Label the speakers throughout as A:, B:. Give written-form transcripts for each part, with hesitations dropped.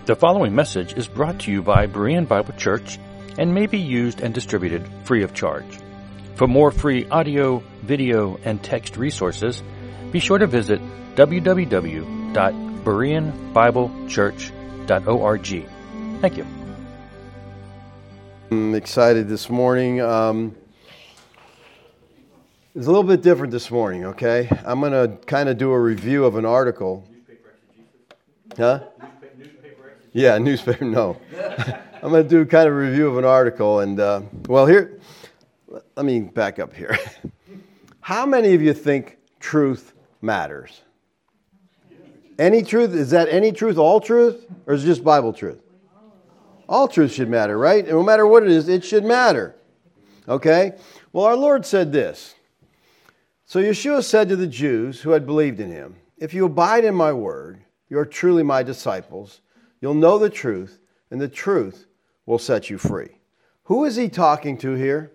A: The following message is brought to you by Berean Bible Church and may be used and distributed free of charge. For more free audio, video, and text resources, be sure to visit www.bereanbiblechurch.org. Thank you.
B: I'm excited this morning. It's a little bit different this morning, okay? I'm going to kind of do a review of an article. Huh? Yeah, newspaper, no. I'm going to do kind of a review of an article. And, here, let me back up here. How many of you think truth matters? Any truth? Is that any truth, all truth? Or is it just Bible truth? All truth should matter, right? And no matter what it is, it should matter. Okay? Well, our Lord said this. So Yeshua said to the Jews who had believed in him, "If you abide in my word, you are truly my disciples. You'll know the truth, and the truth will set you free." Who is he talking to here?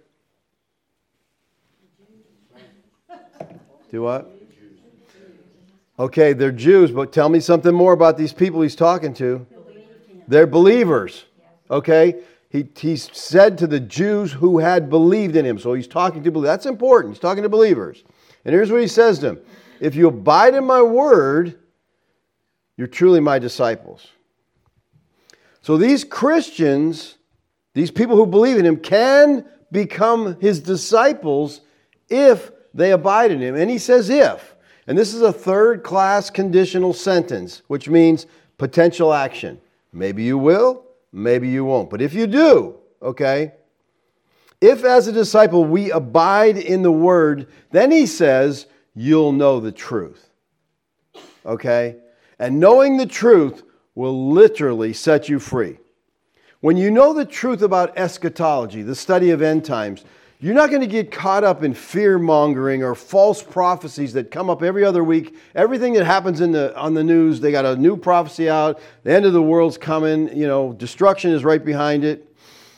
B: Do what? Okay, they're Jews, but tell me something more about these people he's talking to. They're believers. Okay? He said to the Jews who had believed in him. So he's talking to believers. That's important. He's talking to believers. And here's what he says to them. If you abide in my word, you're truly my disciples. So these Christians, these people who believe in him, can become his disciples if they abide in him. And he says if. And this is a third-class conditional sentence, which means potential action. Maybe you will, maybe you won't. But if you do, okay, if as a disciple we abide in the word, then he says, you'll know the truth. Okay? And knowing the truth will literally set you free. When you know the truth about eschatology, the study of end times, you're not going to get caught up in fear-mongering or false prophecies that come up every other week. Everything that happens on the news, they got a new prophecy out. The end of the world's coming. Destruction is right behind it.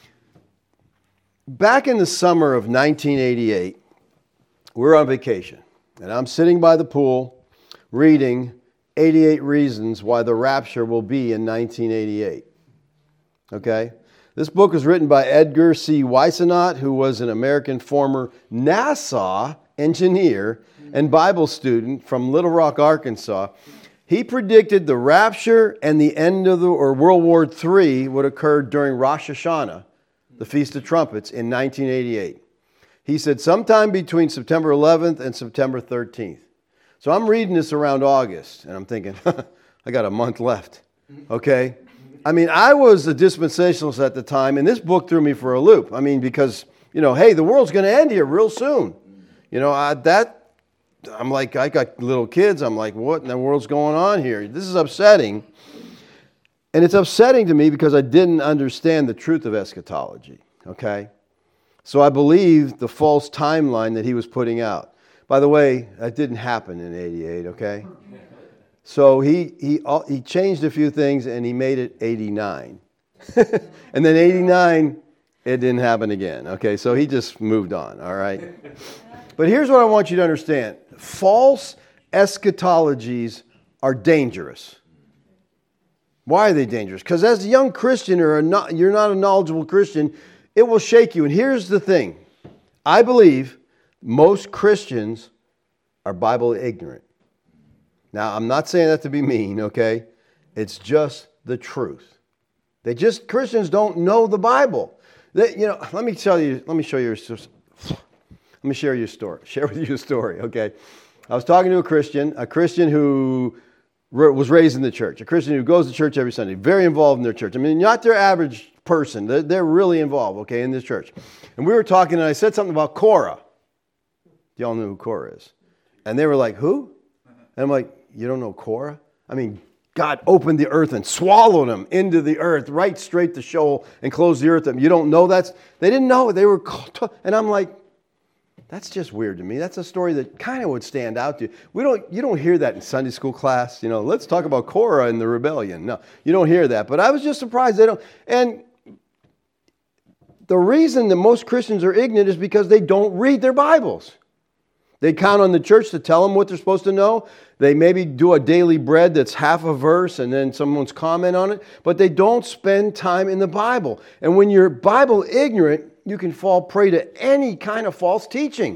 B: Back in the summer of 1988, we're on vacation. And I'm sitting by the pool reading 88 Reasons Why the Rapture Will Be in 1988. Okay? This book was written by Edgar C. Whisenant, who was an American former NASA engineer and Bible student from Little Rock, Arkansas. He predicted the rapture and the end of World War III would occur during Rosh Hashanah, the Feast of Trumpets, in 1988. He said sometime between September 11th and September 13th. So I'm reading this around August, and I'm thinking, I got a month left, okay? I mean, I was a dispensationalist at the time, and this book threw me for a loop. I mean, because, hey, the world's going to end here real soon. I'm like, I got little kids. I'm like, what in the world's going on here? This is upsetting. And it's upsetting to me because I didn't understand the truth of eschatology, okay? So I believed the false timeline that he was putting out. By the way, that didn't happen in 88, okay? So he changed a few things and he made it 89. And then 89, it didn't happen again, okay? So he just moved on, all right? But here's what I want you to understand. False eschatologies are dangerous. Why are they dangerous? Because as a young Christian you're not a knowledgeable Christian, it will shake you. And here's the thing. I believe most Christians are Bible ignorant. Now, I'm not saying that to be mean, okay? It's just the truth. Christians don't know the Bible. Let me share with you a story, okay? I was talking to a Christian who was raised in the church, a Christian who goes to church every Sunday, very involved in their church. I mean, not their average person. They're really involved, okay, in this church. And we were talking, and I said something about Korah. Y'all know who Korah is. And they were like, who? And I'm like, you don't know Korah? I mean, God opened the earth and swallowed them into the earth, right straight to Sheol, and closed the earth up. You don't know that? They didn't know. They were, and I'm like, that's just weird to me. That's a story that kind of would stand out to you. You don't hear that in Sunday school class. Let's talk about Korah and the rebellion. No, you don't hear that. But I was just surprised they don't. And the reason that most Christians are ignorant is because they don't read their Bibles. They count on the church to tell them what they're supposed to know. They maybe do a daily bread that's half a verse and then someone's comment on it, but they don't spend time in the Bible. And when you're Bible ignorant, you can fall prey to any kind of false teaching.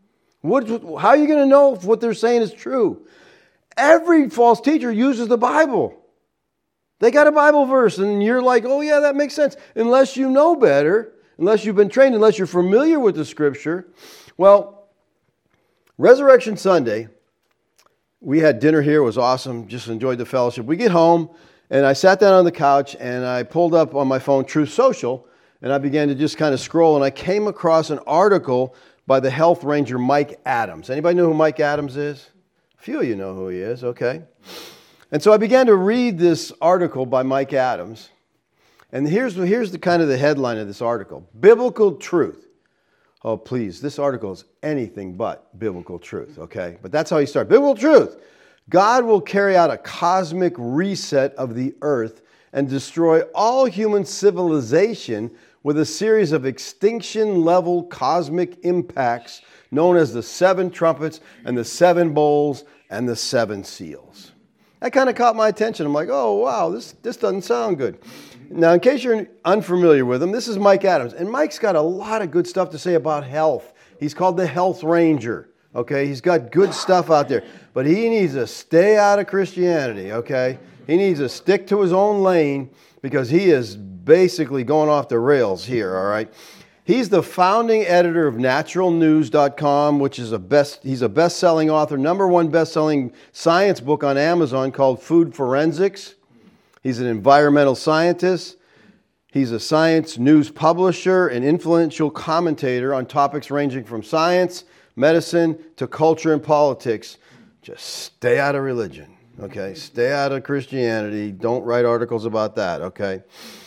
B: How are you going to know if what they're saying is true? Every false teacher uses the Bible. They got a Bible verse and you're like, oh yeah, that makes sense. Unless you know better, unless you've been trained, unless you're familiar with the Scripture. Well, Resurrection Sunday, we had dinner here. It was awesome. Just enjoyed the fellowship. We get home and I sat down on the couch and I pulled up on my phone Truth Social and I began to just kind of scroll and I came across an article by the health ranger Mike Adams. Anybody know who Mike Adams is? A few of you know who he is, okay. And so I began to read this article by Mike Adams. And here's the kind of the headline of this article. Biblical truth. Oh, please, this article is anything but biblical truth, okay? But that's how he started. Biblical truth. God will carry out a cosmic reset of the earth and destroy all human civilization with a series of extinction-level cosmic impacts known as the 7 trumpets and the 7 bowls and the 7 seals. That kind of caught my attention. I'm like, oh, wow, this doesn't sound good. Now, in case you're unfamiliar with him, this is Mike Adams. And Mike's got a lot of good stuff to say about health. He's called the Health Ranger, okay? He's got good stuff out there. But he needs to stay out of Christianity, okay? He needs to stick to his own lane because he is basically going off the rails here, all right? He's the founding editor of naturalnews.com, which is he's a best-selling author, #1 best-selling science book on Amazon called Food Forensics. He's an environmental scientist. He's a science news publisher and influential commentator on topics ranging from science, medicine, to culture and politics. Just stay out of religion, okay? Stay out of Christianity. Don't write articles about that, okay?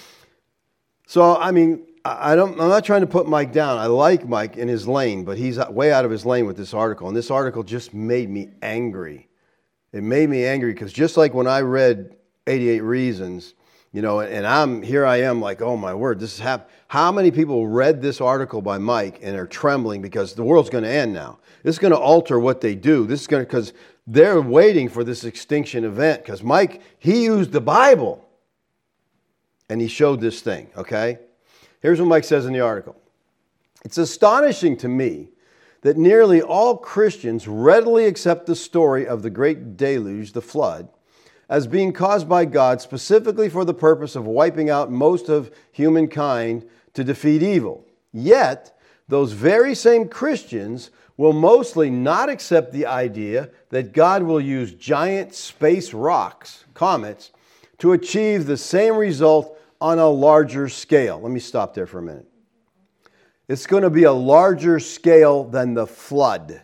B: So, I mean, I'm not trying to put Mike down. I like Mike in his lane, but he's way out of his lane with this article. And this article just made me angry. It made me angry because just like when I read 88 Reasons, you know, and I am like, oh my word, this is happening. How many people read this article by Mike and are trembling because the world's going to end now? This is going to alter what they do. This is going to, because they're waiting for this extinction event. Because Mike, he used the Bible and he showed this thing, okay? Here's what Mike says in the article. It's astonishing to me that nearly all Christians readily accept the story of the great deluge, the flood, as being caused by God specifically for the purpose of wiping out most of humankind to defeat evil. Yet, those very same Christians will mostly not accept the idea that God will use giant space rocks, comets, to achieve the same result on a larger scale. Let me stop there for a minute. It's going to be a larger scale than the flood.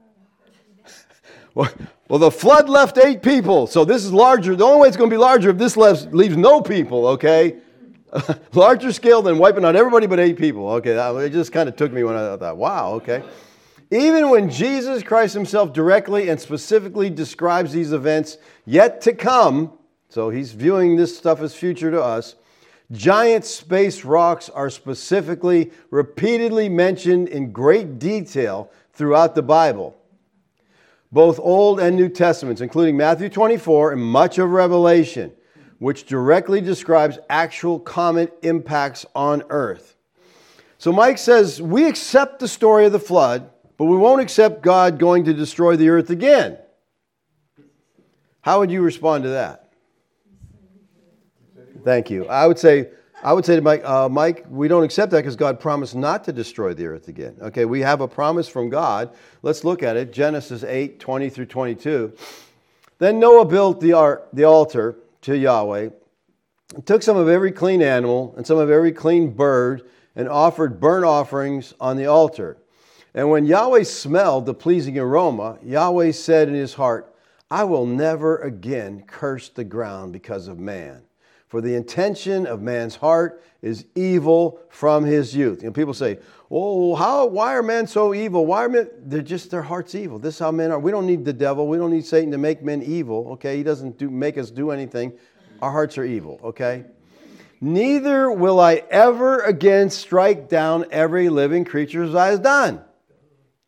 B: Well, the flood left 8 people, so this is larger. The only way it's going to be larger if this leaves no people, okay? Larger scale than wiping out everybody but 8 people. Okay, it just kind of took me when I thought, wow, okay. Even when Jesus Christ himself directly and specifically describes these events yet to come, so he's viewing this stuff as future to us, giant space rocks are specifically, repeatedly mentioned in great detail throughout the Bible. Both Old and New Testaments, including Matthew 24 and much of Revelation, which directly describes actual comet impacts on earth. So Mike says, we accept the story of the flood, but we won't accept God going to destroy the earth again. How would you respond to that? Thank you. I would say to Mike, Mike, we don't accept that because God promised not to destroy the earth again. Okay, we have a promise from God. Let's look at it. Genesis 8, 20 through 22. Then Noah built the altar to Yahweh, and took some of every clean animal and some of every clean bird and offered burnt offerings on the altar. And when Yahweh smelled the pleasing aroma, Yahweh said in his heart, I will never again curse the ground because of man. For the intention of man's heart is evil from his youth. You know, people say, oh, why are men so evil? Why are men? Their heart's evil. This is how men are. We don't need the devil. We don't need Satan to make men evil. Okay, he doesn't make us do anything. Our hearts are evil. Okay. Neither will I ever again strike down every living creature as I have done.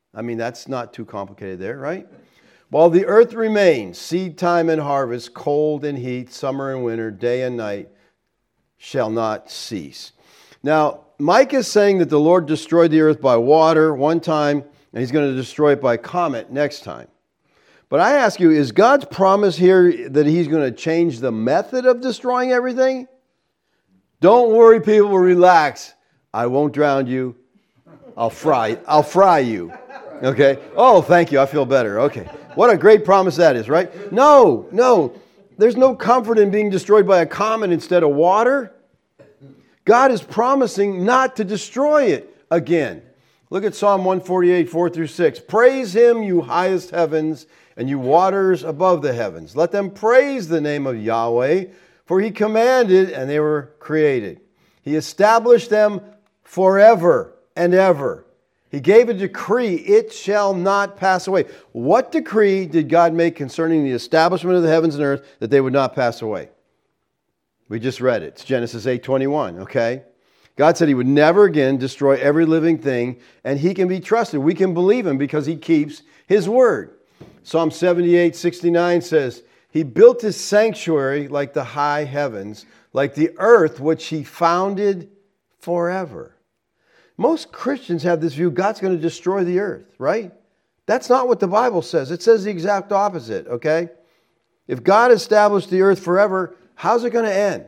B: I mean, that's not too complicated there, right? While the earth remains, seed time and harvest, cold and heat, summer and winter, day and night shall not cease. Now, Mike is saying that the Lord destroyed the earth by water one time, and he's going to destroy it by comet next time. But I ask you, is God's promise here that he's going to change the method of destroying everything? Don't worry, people, relax. I won't drown you. I'll fry you. Okay? Oh, thank you. I feel better. Okay. What a great promise that is, right? No. There's no comfort in being destroyed by a comet instead of water. God is promising not to destroy it again. Look at Psalm 148, 4 through 6. Praise him, you highest heavens, and you waters above the heavens. Let them praise the name of Yahweh, for he commanded, and they were created. He established them forever and ever. He gave a decree, it shall not pass away. What decree did God make concerning the establishment of the heavens and earth that they would not pass away? We just read it. It's Genesis 8:21, okay? God said he would never again destroy every living thing, and he can be trusted. We can believe him because he keeps his word. Psalm 78:69 says, he built his sanctuary like the high heavens, like the earth which he founded forever. Most Christians have this view, God's going to destroy the earth, right? That's not what the Bible says. It says the exact opposite, okay? If God established the earth forever, how's it going to end?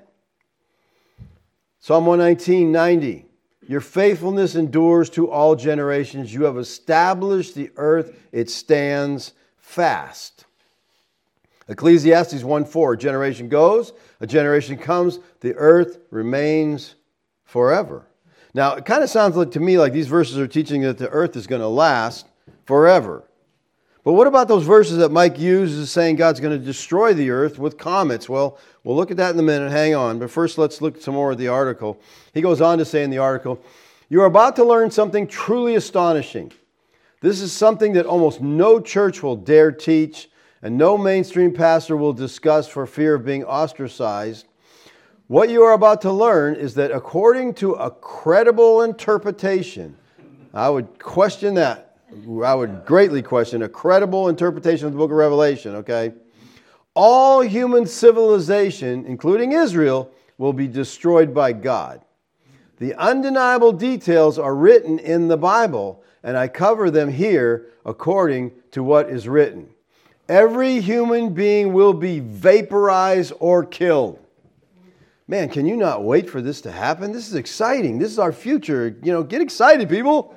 B: Psalm 119:90. Your faithfulness endures to all generations. You have established the earth. It stands fast. Ecclesiastes 1:4. A generation goes, a generation comes, the earth remains forever. Now, it kind of sounds like to me like these verses are teaching that the earth is going to last forever. But what about those verses that Mike uses saying God's going to destroy the earth with comets? Well, we'll look at that in a minute. Hang on. But first, let's look some more at the article. He goes on to say in the article, you are about to learn something truly astonishing. This is something that almost no church will dare teach, and no mainstream pastor will discuss for fear of being ostracized. What you are about to learn is that according to a credible interpretation, I would question that. I would greatly question a credible interpretation of the book of Revelation, okay? All human civilization, including Israel, will be destroyed by God. The undeniable details are written in the Bible, and I cover them here according to what is written. Every human being will be vaporized or killed. Man, can you not wait for this to happen? This is exciting. This is our future. Get excited, people.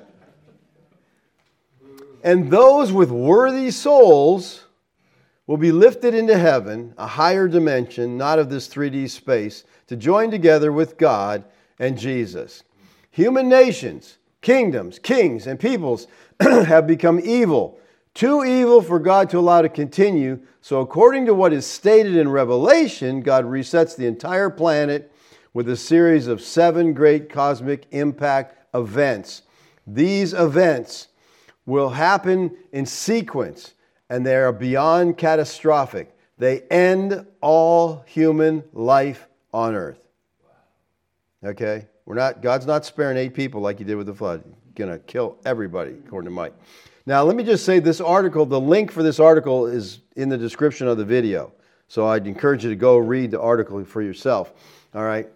B: And those with worthy souls will be lifted into heaven, a higher dimension, not of this 3D space, to join together with God and Jesus. Human nations, kingdoms, kings, and peoples have become evil, too evil for God to allow to continue. So according to what is stated in Revelation, God resets the entire planet with a series of 7 great cosmic impact events. These events will happen in sequence, and they are beyond catastrophic. They end all human life on earth. Okay? God's not sparing 8 people like he did with the flood. He's going to kill everybody, according to Mike. Now, let me just say this article, the link for this article is in the description of the video. So I'd encourage you to go read the article for yourself. All right?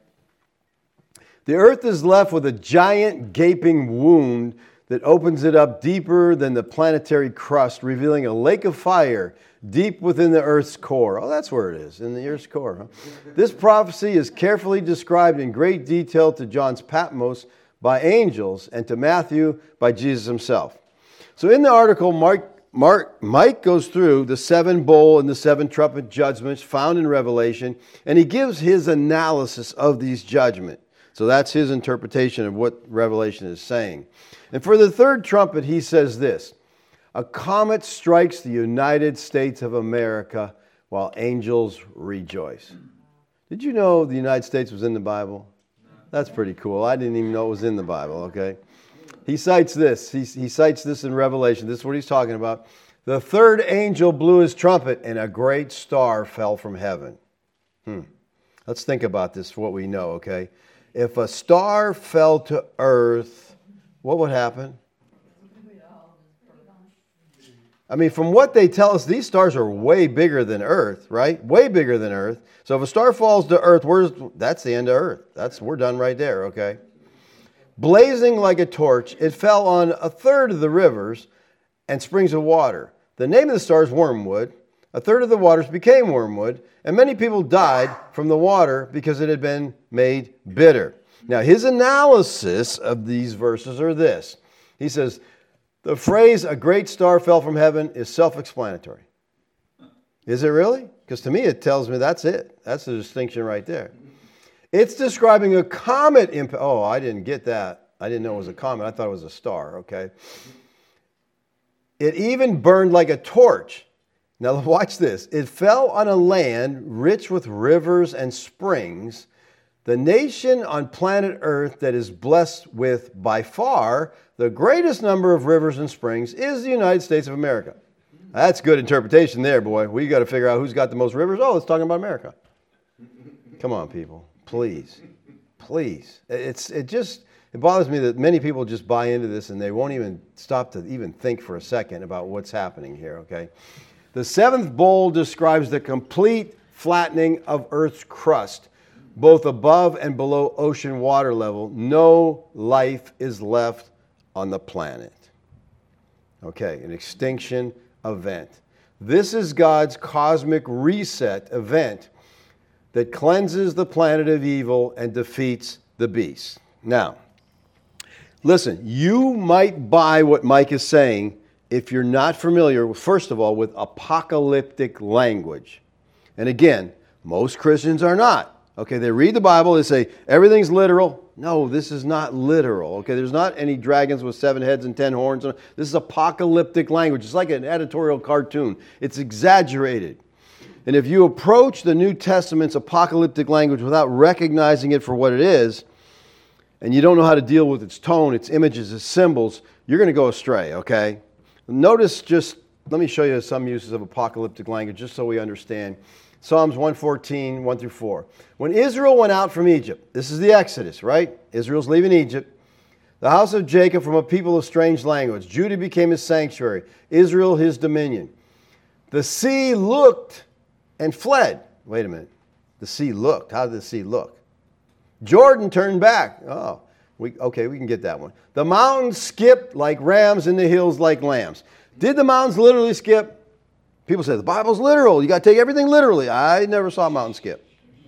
B: The earth is left with a giant gaping wound that opens it up deeper than the planetary crust, revealing a lake of fire deep within the earth's core. Oh, that's where it is, in the earth's core. Huh? This prophecy is carefully described in great detail to John's Patmos by angels and to Matthew by Jesus himself. So in the article, Mike goes through the 7 bowl and the 7 trumpet judgments found in Revelation, and he gives his analysis of these judgments. So that's his interpretation of what Revelation is saying. And for the 3rd trumpet, he says this: a comet strikes the United States of America while angels rejoice. Did you know the United States was in the Bible? That's pretty cool. I didn't even know it was in the Bible, okay? He cites this. He cites this in Revelation. This is what he's talking about. The 3rd angel blew his trumpet, and a great star fell from heaven. Let's think about this for what we know, okay? If a star fell to earth, what would happen? I mean, from what they tell us, these stars are way bigger than Earth, right? Way bigger than Earth. So if a star falls to Earth, that's the end of Earth. We're done right there, okay? Blazing like a torch, it fell on a third of the rivers and springs of water. The name of the star is Wormwood. A third of the waters became wormwood, and many people died from the water because it had been made bitter. Now, his analysis of these verses are this. He says, the phrase, a great star fell from heaven, is self-explanatory. Is it really? Because to me, it tells me that's it. That's the distinction right there. It's describing a comet impact. Oh, I didn't get that. I didn't know it was a comet. I thought it was a star, okay? It even burned like a torch. Now, watch this. It fell on a land rich with rivers and springs, the nation on planet Earth that is blessed with, by far, the greatest number of rivers and springs is the United States of America. That's good interpretation there, boy. We got to figure out who's got the most rivers. Oh, it's talking about America. Come on, people. Please. Please. It bothers me that many people just buy into this and they won't even stop to even think for a second about what's happening here, okay? The seventh bowl describes the complete flattening of Earth's crust, both above and below ocean water level. No life is left on the planet. Okay, an extinction event. This is God's cosmic reset event that cleanses the planet of evil and defeats the beast. Now, listen, you might buy what Mike is saying if you're not familiar, first of all, with apocalyptic language. And again, most Christians are not. Okay, they read the Bible, they say, everything's literal. No, this is not literal. Okay, there's not any dragons with 7 heads and 10 horns. This is apocalyptic language. It's like an editorial cartoon. It's exaggerated. And if you approach the New Testament's apocalyptic language without recognizing it for what it is, and you don't know how to deal with its tone, its images, its symbols, you're going to go astray, okay? Notice let me show you some uses of apocalyptic language just so we understand. Psalms 114, 1 through 4. When Israel went out from Egypt, this is the Exodus, right? Israel's leaving Egypt. The house of Jacob from a people of strange language. Judah became his sanctuary. Israel his dominion. The sea looked and fled. Wait a minute. The sea looked. How did the sea look? Jordan turned back. Oh, we can get that one. The mountains skipped like rams and the hills like lambs. Did the mountains literally skip? People say the Bible's literal. You got to take everything literally. I never saw a mountain skip.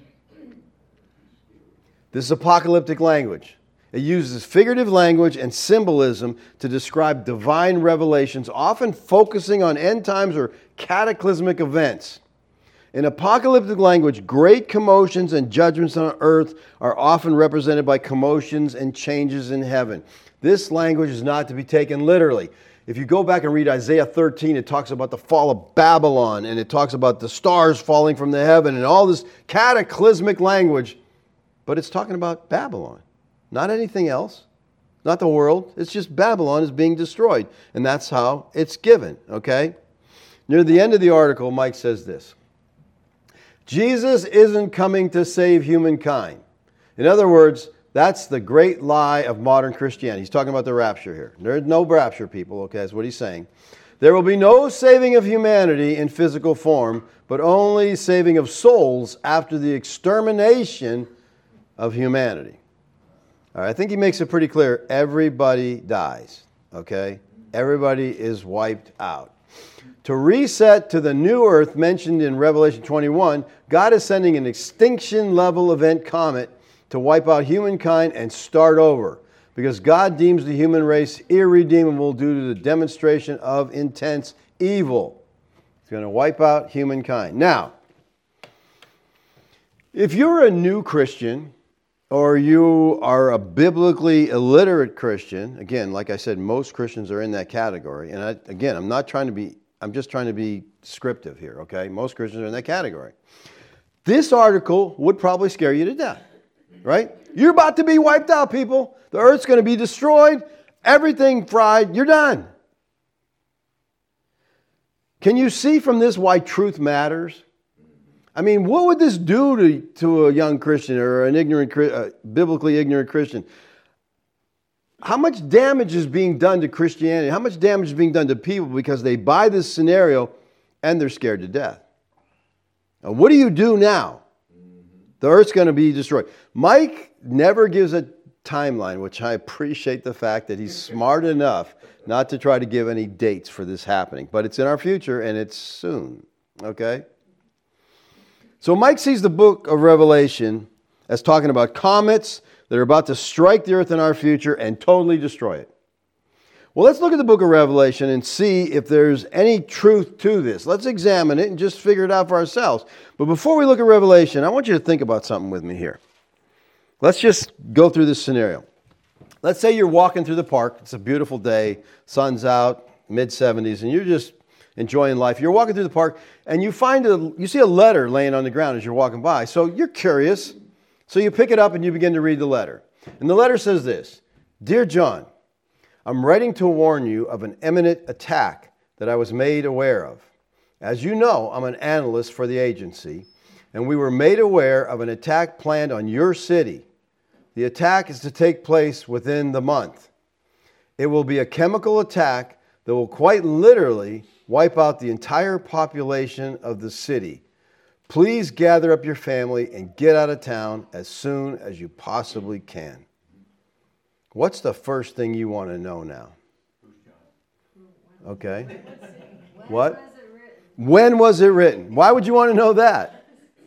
B: This is apocalyptic language. It uses figurative language and symbolism to describe divine revelations, often focusing on end times or cataclysmic events. In apocalyptic language, great commotions and judgments on earth are often represented by commotions and changes in heaven. This language is not to be taken literally. If you go back and read Isaiah 13, it talks about the fall of Babylon, and it talks about the stars falling from the heaven, and all this cataclysmic language. But it's talking about Babylon, not anything else, not the world. It's just Babylon is being destroyed, and that's how it's given, okay? Near the end of the article, Mike says this. Jesus isn't coming to save humankind. In other words, that's the great lie of modern Christianity. He's talking about the rapture here. There's no rapture, people, okay? That's what he's saying. There will be no saving of humanity in physical form, but only saving of souls after the extermination of humanity. All right, I think he makes it pretty clear. Everybody dies, okay? Everybody is wiped out. To reset to the new earth mentioned in Revelation 21, God is sending an extinction-level event comet to wipe out humankind and start over, because God deems the human race irredeemable due to the demonstration of intense evil. He's going to wipe out humankind. Now, if you're a new Christian or you are a biblically illiterate Christian, again, like I said, most Christians are in that category. And I'm just trying to be descriptive here, okay? Most Christians are in that category. This article would probably scare you to death. Right? You're about to be wiped out, people. The earth's going to be destroyed. Everything fried. You're done. Can you see from this why truth matters? I mean, what would this do to a young Christian or an biblically ignorant Christian? how much damage is being done to Christianity? How much damage is being done to people because they buy this scenario and they're scared to death? And what do you do now? The earth's going to be destroyed. Mike never gives a timeline, which I appreciate the fact that he's smart enough not to try to give any dates for this happening. But it's in our future and it's soon. Okay? So Mike sees the book of Revelation as talking about comets that are about to strike the earth in our future and totally destroy it. Well, let's look at the book of Revelation and see if there's any truth to this. Let's examine it and just figure it out for ourselves. But before we look at Revelation, I want you to think about something with me here. Let's just go through this scenario. Let's say you're walking through the park. It's a beautiful day. Sun's out, mid-70s, and you're just enjoying life. You're walking through the park, and you see a letter laying on the ground as you're walking by. So you're curious. So you pick it up and you begin to read the letter. And the letter says this: Dear John, I'm writing to warn you of an imminent attack that I was made aware of. As you know, I'm an analyst for the agency, and we were made aware of an attack planned on your city. The attack is to take place within the month. It will be a chemical attack that will quite literally wipe out the entire population of the city. Please gather up your family and get out of town as soon as you possibly can. What's the first thing you want to know now? Okay. What? When was it written? Why would you want to know that?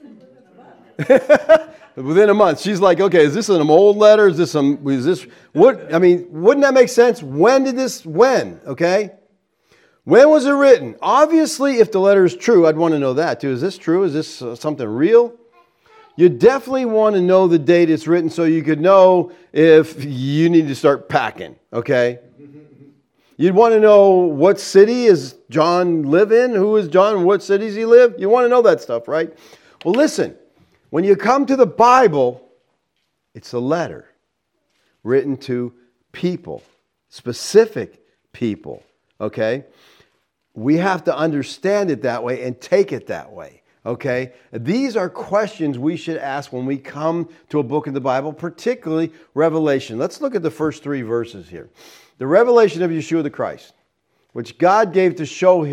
B: Within a month. She's like, okay, is this an old letter? Is this what? I mean, wouldn't that make sense? When? Okay? When was it written? Obviously, if the letter is true, I'd want to know that too. Is this true? Is this something real? You definitely want to know the date it's written so you could know if you need to start packing, okay? You'd want to know what city is John live in? Who is John? What cities he live? You want to know that stuff, right? Well, listen, when you come to the Bible, it's a letter written to people, specific people, okay? We have to understand it that way and take it that way. Okay? These are questions we should ask when we come to a book in the Bible, particularly Revelation. Let's look at the first 3 verses here. The revelation of Yeshua the Christ, which God gave to show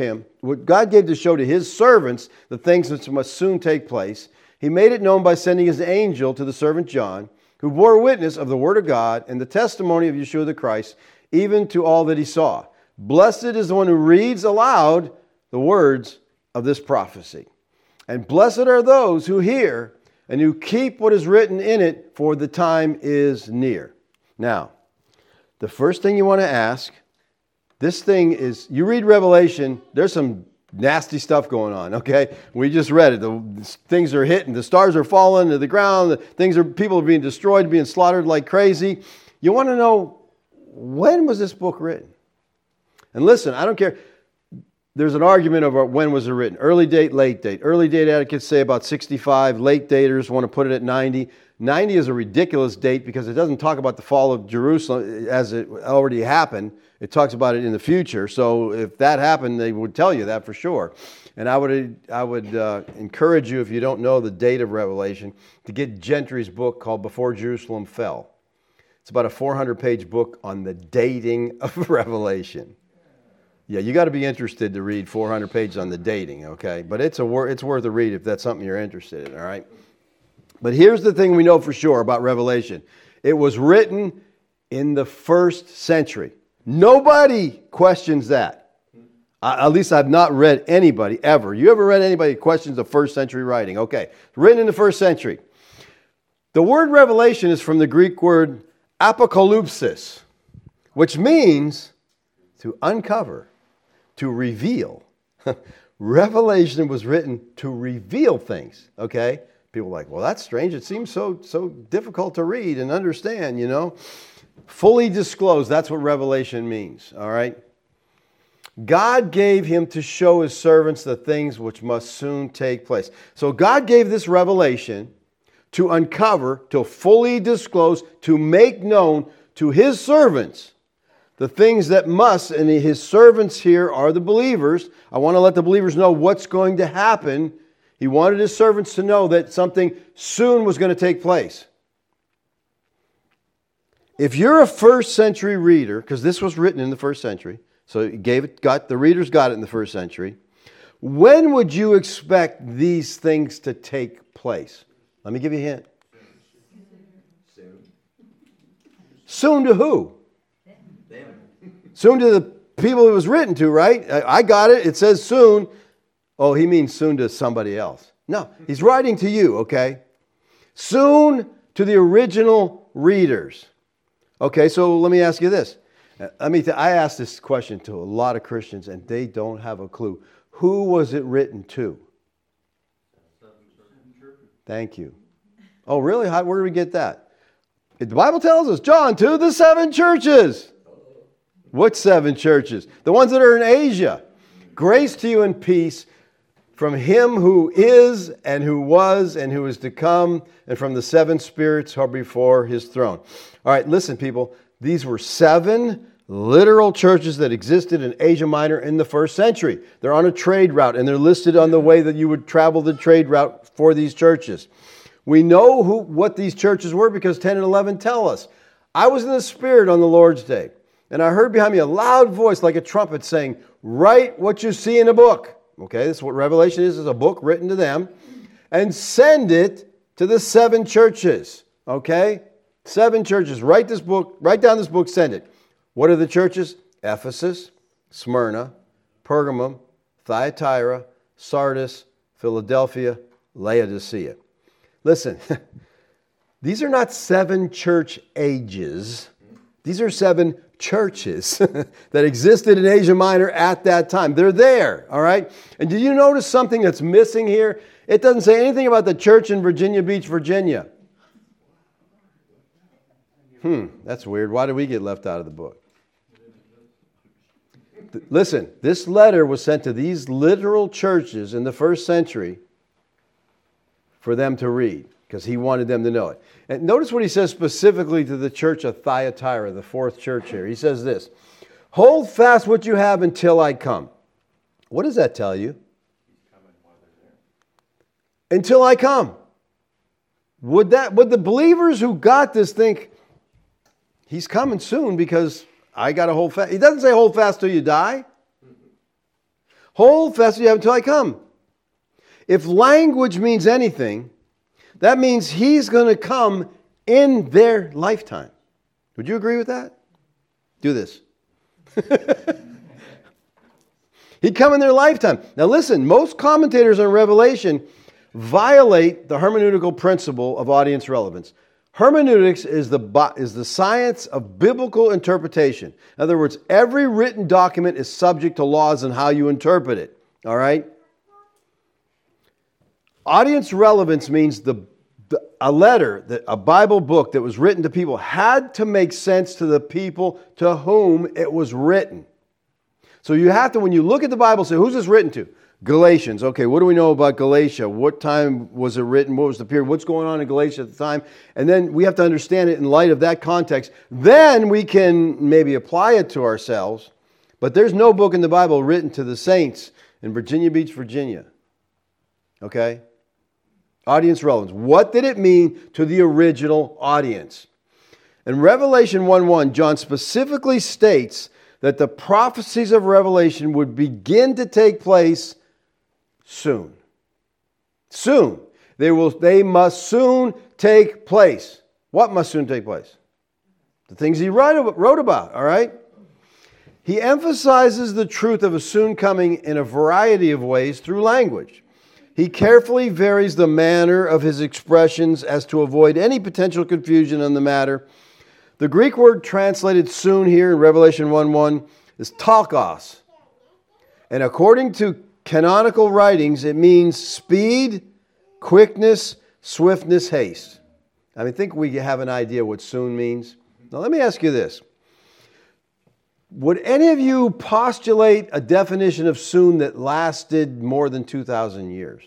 B: to his servants the things which must soon take place. He made it known by sending his angel to the servant John, who bore witness of the word of God and the testimony of Yeshua the Christ, even to all that he saw. Blessed is the one who reads aloud the words of this prophecy. And blessed are those who hear and who keep what is written in it, for the time is near. Now, the first thing you want to ask, this thing is, you read Revelation, there's some nasty stuff going on, okay? We just read it. The things are hitting. The stars are falling to the ground. People are being destroyed, being slaughtered like crazy. You want to know, when was this book written? And listen, I don't care. There's an argument over when was it written. Early date, late date. Early date advocates say about 65. Late daters want to put it at 90. 90 is a ridiculous date because it doesn't talk about the fall of Jerusalem as it already happened. It talks about it in the future. So if that happened, they would tell you that for sure. And I would encourage you, if you don't know the date of Revelation, to get Gentry's book called Before Jerusalem Fell. It's about a 400-page book on the dating of Revelation. Yeah, you got to be interested to read 400 pages on the dating, okay? But it's worth a read if that's something you're interested in, all right? But here's the thing we know for sure about Revelation. It was written in the 1st century. Nobody questions that. At least I've not read anybody ever. You ever read anybody who questions the 1st century writing? Okay, written in the 1st century. The word revelation is from the Greek word apokalypsis, which means to uncover, to reveal. Revelation was written to reveal things, okay? People are like, well, that's strange. It seems so difficult to read and understand, you know. Fully disclosed, that's what revelation means, all right? God gave him to show his servants the things which must soon take place. So God gave this revelation to uncover, to fully disclose, to make known to his servants the things that must, and his servants here are the believers. I want to let the believers know what's going to happen. He wanted his servants to know that something soon was going to take place. If you're a first century reader, because this was written in the first century, so the readers got it in the first century, when would you expect these things to take place? Let me give you a hint. Soon to who? Soon to the people it was written to, right? I got it. It says soon. Oh, he means soon to somebody else. No, he's writing to you, okay? Soon to the original readers. Okay, so let me ask you this. I asked this question to a lot of Christians, and they don't have a clue. Who was it written to? Thank you. Oh, really? Where do we get that? The Bible tells us, John, to the 7 churches. What 7 churches? The ones that are in Asia. Grace to you and peace from him who is and who was and who is to come, and from the 7 spirits who are before his throne. All right, listen, people. These were 7 literal churches that existed in Asia Minor in the first century. They're on a trade route, and they're listed on the way that you would travel the trade route for these churches. We know what these churches were because 10 and 11 tell us. I was in the Spirit on the Lord's day, and I heard behind me a loud voice like a trumpet saying, write what you see in a book. Okay, this is what Revelation is a book written to them. And send it to the 7 churches. Okay? 7 churches. Write down this book, send it. What are the churches? Ephesus, Smyrna, Pergamum, Thyatira, Sardis, Philadelphia, Laodicea. Listen, these are not 7 church ages. These are 7 churches that existed in Asia Minor at that time. They're there, all right? And did you notice something that's missing here? It doesn't say anything about the church in Virginia Beach, Virginia. That's weird. Why did we get left out of the book? Listen, this letter was sent to these literal churches in the first century for them to read, because he wanted them to know it. And notice what he says specifically to the church of Thyatira, the 4th church here. He says this, hold fast what you have until I come. What does that tell you? Until I come. Would the believers who got this think, he's coming soon because I got to hold fast? He doesn't say hold fast till you die. Hold fast what you have until I come. If language means anything, that means he's going to come in their lifetime. Would you agree with that? Do this. He'd come in their lifetime. Now listen, most commentators on Revelation violate the hermeneutical principle of audience relevance. Hermeneutics is the science of biblical interpretation. In other words, every written document is subject to laws and how you interpret it. All right? Audience relevance means a letter, a Bible book that was written to people had to make sense to the people to whom it was written. So you have to, when you look at the Bible, say, who's this written to? Galatians. Okay, what do we know about Galatia? What time was it written? What was the period? What's going on in Galatia at the time? And then we have to understand it in light of that context. Then we can maybe apply it to ourselves. But there's no book in the Bible written to the saints in Virginia Beach, Virginia. Okay? Audience relevance. What did it mean to the original audience? In Revelation 1:1, John specifically states that the prophecies of Revelation would begin to take place soon. Soon. They must soon take place. What must soon take place? The things he wrote about, all right? He emphasizes the truth of a soon coming in a variety of ways through language. He carefully varies the manner of his expressions as to avoid any potential confusion on the matter. The Greek word translated soon here in Revelation 1:1 is talkos. And according to canonical writings, it means speed, quickness, swiftness, haste. I think we have an idea what soon means. Now let me ask you this. Would any of you postulate a definition of soon that lasted more than 2,000 years?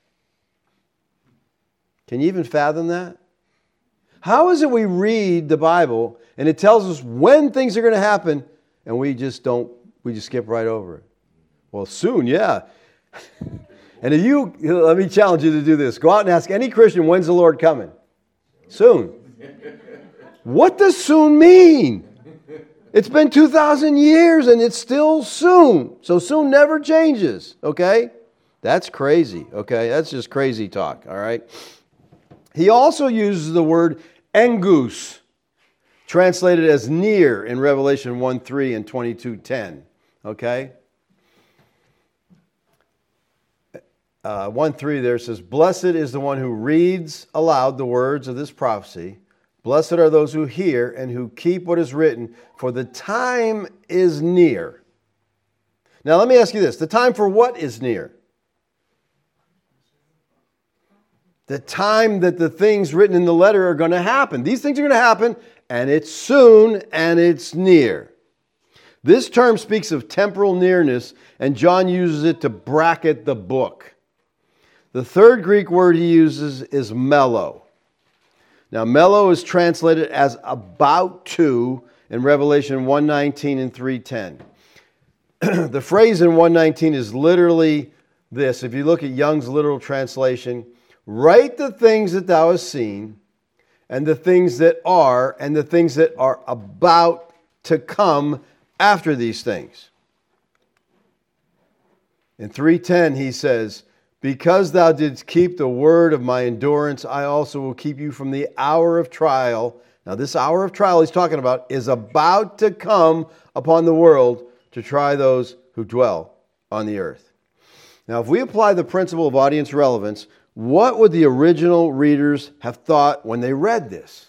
B: Can you even fathom that? How is it we read the Bible and it tells us when things are going to happen and we just skip right over it? Well, soon, yeah. And let me challenge you to do this. Go out and ask any Christian, when's the Lord coming? Soon. What does soon mean? It's been 2,000 years and it's still soon. So soon never changes, okay? That's crazy, okay? That's just crazy talk, all right? He also uses the word engus, translated as near in Revelation 1:3 and 22:10, okay? 1:3 there says, "Blessed is the one who reads aloud the words of this prophecy. Blessed are those who hear and who keep what is written, for the time is near." Now let me ask you this. The time for what is near? The time that the things written in the letter are going to happen. These things are going to happen, and it's soon and it's near. This term speaks of temporal nearness, and John uses it to bracket the book. The third Greek word he uses is mello. Now, mello is translated as about to in Revelation 1:19 and 3:10. The phrase in 1:19 is literally this. If you look at Young's literal translation, "Write the things that thou hast seen, and the things that are, and the things that are about to come after these things." In 3:10 he says, "Because thou didst keep the word of my endurance, I also will keep you from the hour of trial." Now this hour of trial he's talking about is about to come upon the world to try those who dwell on the earth. Now if we apply the principle of audience relevance, what would the original readers have thought when they read this?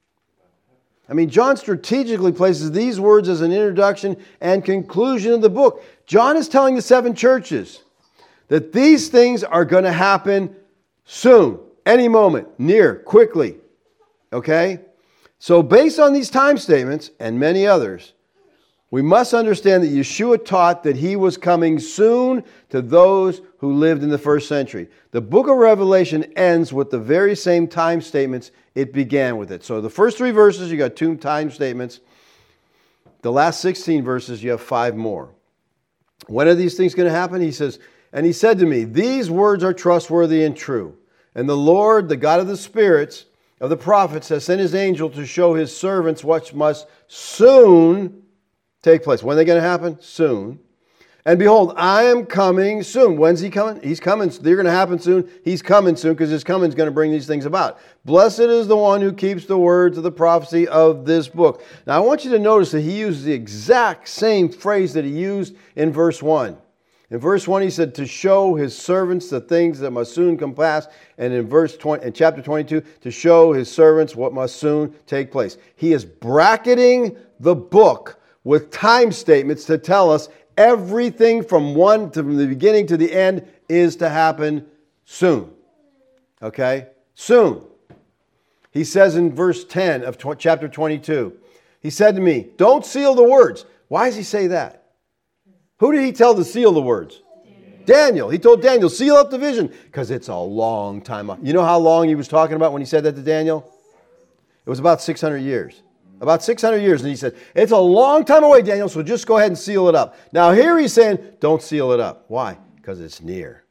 B: I mean, John strategically places these words as an introduction and conclusion of the book. John is telling the 7 churches that these things are going to happen soon, any moment, near, quickly. Okay? So based on these time statements and many others, we must understand that Yeshua taught that he was coming soon to those who lived in the first century. The book of Revelation ends with the very same time statements it began with it. So the first 3 verses, you got 2 time statements. The last 16 verses, you have 5 more. When are these things going to happen? He says, "And he said to me, these words are trustworthy and true. And the Lord, the God of the spirits of the prophets, has sent his angel to show his servants what must soon take place." When are they going to happen? Soon. "And behold, I am coming soon." When's he coming? He's coming. They're going to happen soon. He's coming soon because his coming is going to bring these things about. "Blessed is the one who keeps the words of the prophecy of this book." Now I want you to notice that he uses the exact same phrase that he used in verse 1. In verse 1 he said, "To show his servants the things that must soon come past." And in chapter 22, "To show his servants what must soon take place." He is bracketing the book with time statements to tell us everything from the beginning to the end is to happen soon. Okay? Soon. He says in verse 10 of chapter 22, he said to me, "Don't seal the words." Why does he say that? Who did he tell to seal the words? Daniel. He told Daniel, "Seal up the vision," because it's a long time. You know how long he was talking about when he said that to Daniel? It was about 600 years. About 600 years. And he said, "It's a long time away, Daniel, so just go ahead and seal it up." Now here he's saying, don't seal it up. Why? Because it's near.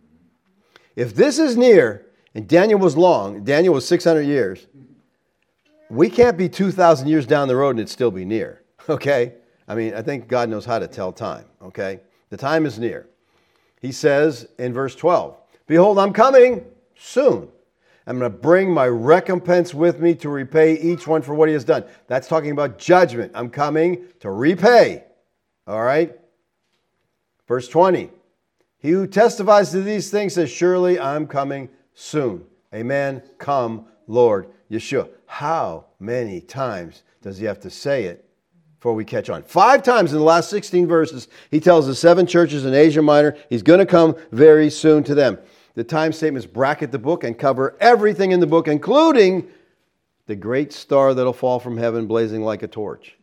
B: If this is near, and Daniel was 600 years, we can't be 2,000 years down the road and it still be near. Okay? I mean, I think God knows how to tell time. Okay? The time is near. He says in verse 12, "Behold, I'm coming soon. I'm going to bring my recompense with me to repay each one for what he has done." That's talking about judgment. I'm coming to repay. All right? Verse 20. "He who testifies to these things says, surely I'm coming soon. Amen. Come, Lord Yeshua." How many times does he have to say it before we catch on? 5 times in the last 16 verses, he tells the 7 churches in Asia Minor he's going to come very soon to them. The time statements bracket the book and cover everything in the book, including the great star that'll fall from heaven blazing like a torch.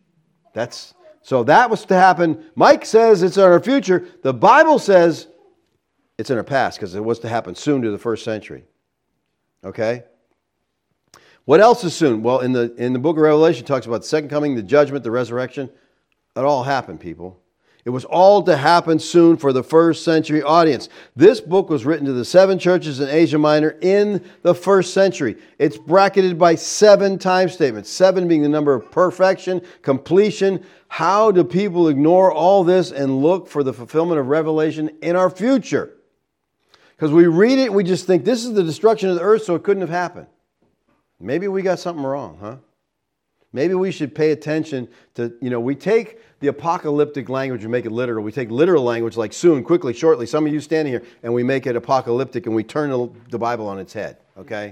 B: So that was to happen. Mike says it's in our future. The Bible says it's in our past because it was to happen soon to the first century. Okay? What else is soon? Well, in the book of Revelation, it talks about the second coming, the judgment, the resurrection. It all happened, people. It was all to happen soon for the first century audience. This book was written to the 7 churches in Asia Minor in the first century. It's bracketed by 7 time statements, 7 being the number of perfection, completion. How do people ignore all this and look for the fulfillment of Revelation in our future? Because we read it and we just think this is the destruction of the earth, so it couldn't have happened. Maybe we got something wrong, huh? Maybe we should pay attention to, we take the apocalyptic language and make it literal. We take literal language like soon, quickly, shortly. Some of you standing here, and we make it apocalyptic and we turn the Bible on its head, okay?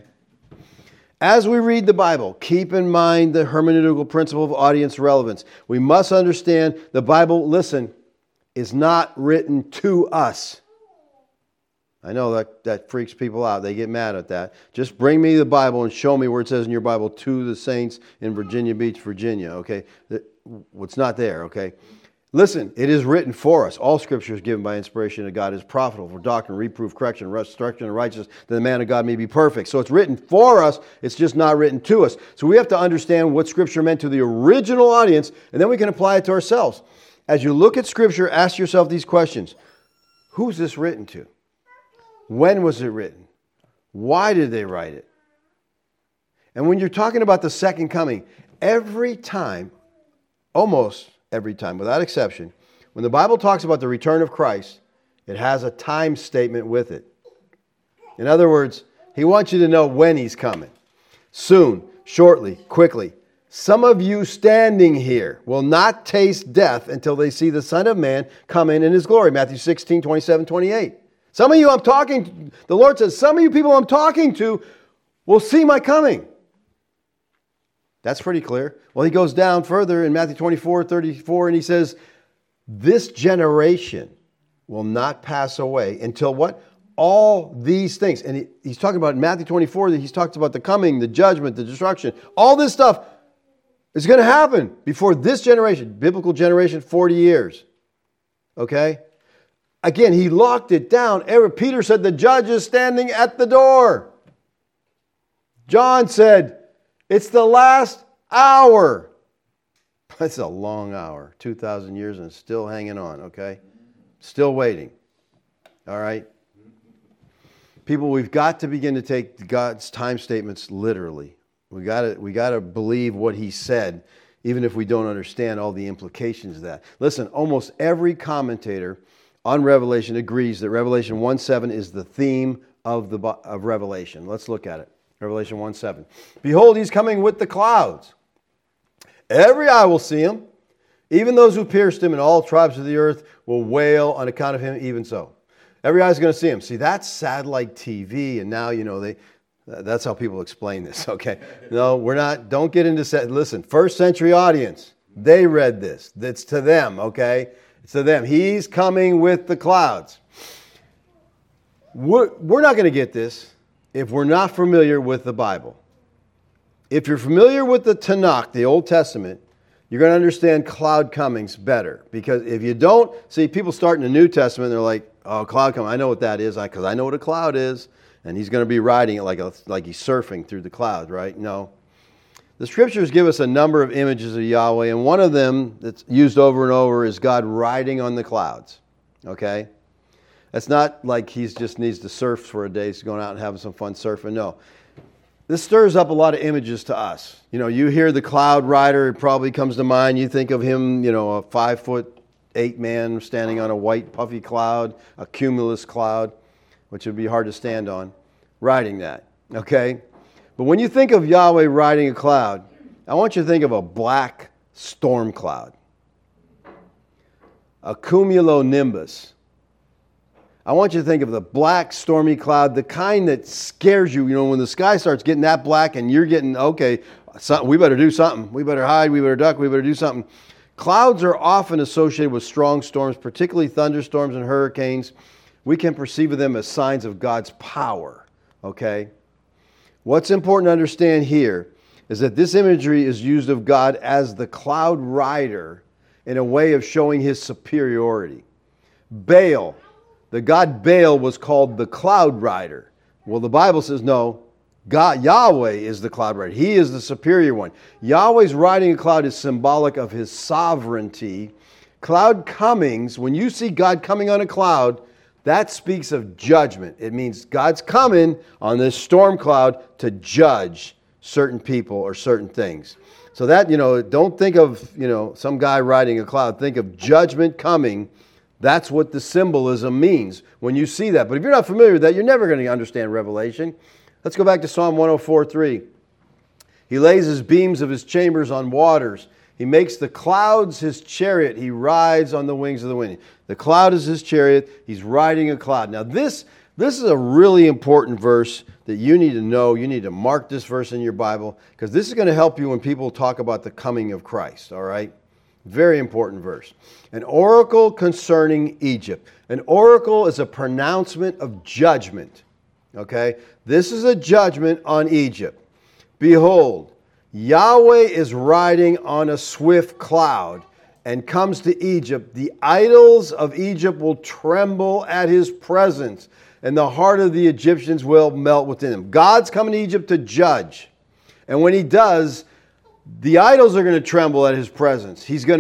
B: As we read the Bible, keep in mind the hermeneutical principle of audience relevance. We must understand the Bible, listen, is not written to us. I know that freaks people out. They get mad at that. Just bring me the Bible and show me where it says in your Bible, to the saints in Virginia Beach, Virginia, okay? What's not there, okay? Listen, it is written for us. All Scripture is given by inspiration of God, is profitable for doctrine, reproof, correction, instruction, and righteousness, that the man of God may be perfect. So it's written for us. It's just not written to us. So we have to understand what Scripture meant to the original audience, and then we can apply it to ourselves. As you look at Scripture, ask yourself these questions. Who's this written to? When was it written? Why did they write it? And when you're talking about the second coming, every time, almost every time, without exception, when the Bible talks about the return of Christ, it has a time statement with it. In other words, He wants you to know when He's coming. Soon, shortly, quickly. Some of you standing here will not taste death until they see the Son of Man come in His glory. Matthew 16, 27, 28. Some of you I'm talking to, the Lord says, some of you people I'm talking to will see my coming. That's pretty clear. Well, He goes down further in Matthew 24, 34, and He says, this generation will not pass away until what? All these things. And He's talking about in Matthew 24, that He's talked about the coming, the judgment, the destruction. All this stuff is going to happen before this generation, biblical generation, 40 years. Okay? Again, He locked it down. Peter said, the judge is standing at the door. John said, it's the last hour. That's a long hour, 2,000 years, and it's still hanging on, okay? Still waiting. All right? People, we've got to begin to take God's time statements literally. We got to believe what He said, even if we don't understand all the implications of that. Listen, almost every commentator on Revelation agrees that Revelation 1:7 is the theme of Revelation. Let's look at it. Revelation 1:7. Behold, He's coming with the clouds. Every eye will see Him. Even those who pierced Him, and all tribes of the earth will wail on account of Him, even so. Every eye is going to see Him. See, that's satellite TV, and now, that's how people explain this, okay? No, we're not, don't get into, listen, first century audience, they read this. It's to them, okay? It's to them. He's coming with the clouds. We're not going to get this if we're not familiar with the Bible. If you're familiar with the Tanakh, the Old Testament, you're going to understand cloud comings better. Because if you don't, see, people start in the New Testament, they're like, oh, cloud coming, I know what that is, because I know what a cloud is, and He's going to be riding it like He's surfing through the clouds, right? No. The Scriptures give us a number of images of Yahweh, and one of them that's used over and over is God riding on the clouds, okay? It's not like He just needs to surf for a day, He's going out and having some fun surfing, no. This stirs up a lot of images to us. You hear the cloud rider, it probably comes to mind. You think of Him, a 5'8" man standing on a white puffy cloud, a cumulus cloud, which would be hard to stand on, riding that, okay? But when you think of Yahweh riding a cloud, I want you to think of a black storm cloud, a cumulonimbus. I want you to think of the black stormy cloud, the kind that scares you. When the sky starts getting that black and you're getting, okay, we better do something. We better hide, we better duck, we better do something. Clouds are often associated with strong storms, particularly thunderstorms and hurricanes. We can perceive them as signs of God's power, okay? What's important to understand here is that this imagery is used of God as the cloud rider in a way of showing His superiority. Baal, the god Baal, was called the cloud rider. Well, the Bible says no, God, Yahweh is the cloud rider. He is the superior one. Yahweh's riding a cloud is symbolic of His sovereignty. cloud comings, when you see God coming on a cloud, that speaks of judgment. It means God's coming on this storm cloud to judge certain people or certain things. So that, don't think of, some guy riding a cloud. Think of judgment coming. That's what the symbolism means when you see that. But if you're not familiar with that, you're never going to understand Revelation. Let's go back to Psalm 104:3. He lays his beams of his chambers on waters. He makes the clouds his chariot. He rides on the wings of the wind. The cloud is his chariot. He's riding a cloud. Now this is a really important verse that you need to know. You need to mark this verse in your Bible because this is going to help you when people talk about the coming of Christ, all right? Very important verse. An oracle concerning Egypt. An oracle is a pronouncement of judgment, okay? This is a judgment on Egypt. Behold, Yahweh is riding on a swift cloud and comes to Egypt. The idols of Egypt will tremble at his presence, and the heart of the Egyptians will melt within him. God's coming to Egypt to judge. And when he does, the idols are going to tremble at his presence. He's going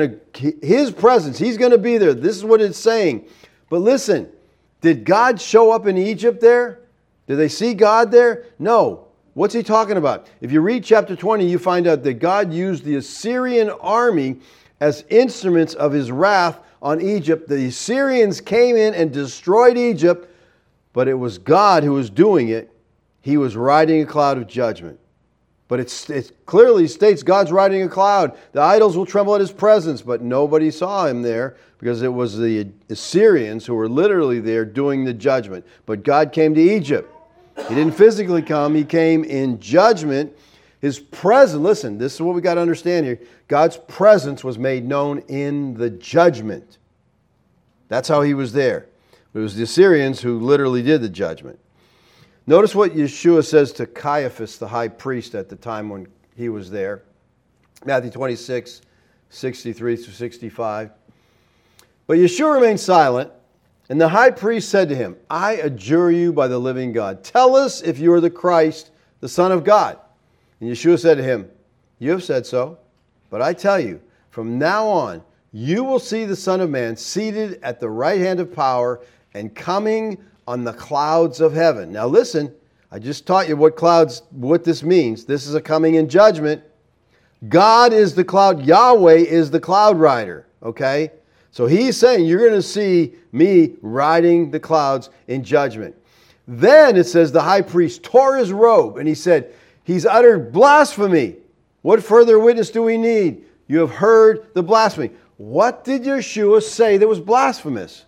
B: to be there. This is what it's saying. But listen, did God show up in Egypt there? Did they see God there? No. What's he talking about? If you read chapter 20, you find out that God used the Assyrian army as instruments of his wrath on Egypt. The Assyrians came in and destroyed Egypt, but it was God who was doing it. He was riding a cloud of judgment. But it clearly states God's riding a cloud. The idols will tremble at his presence, but nobody saw him there because it was the Assyrians who were literally there doing the judgment. But God came to Egypt. He didn't physically come. He came in judgment. His presence, listen, this is what we got to understand here. God's presence was made known in the judgment. That's how he was there. It was the Assyrians who literally did the judgment. Notice what Yeshua says to Caiaphas, the high priest at the time when he was there. Matthew 26, 63 through 65. But Yeshua remained silent. And the high priest said to him, I adjure you by the living God, tell us if you are the Christ, the Son of God. And Yeshua said to him, you have said so, but I tell you, from now on, you will see the Son of Man seated at the right hand of power and coming on the clouds of heaven. Now listen, I just taught you what this means. This is a coming in judgment. God is the cloud. Yahweh is the cloud rider, okay? So he's saying, you're going to see me riding the clouds in judgment. Then it says the high priest tore his robe and he said, he's uttered blasphemy. What further witness do we need? You have heard the blasphemy. What did Yeshua say that was blasphemous?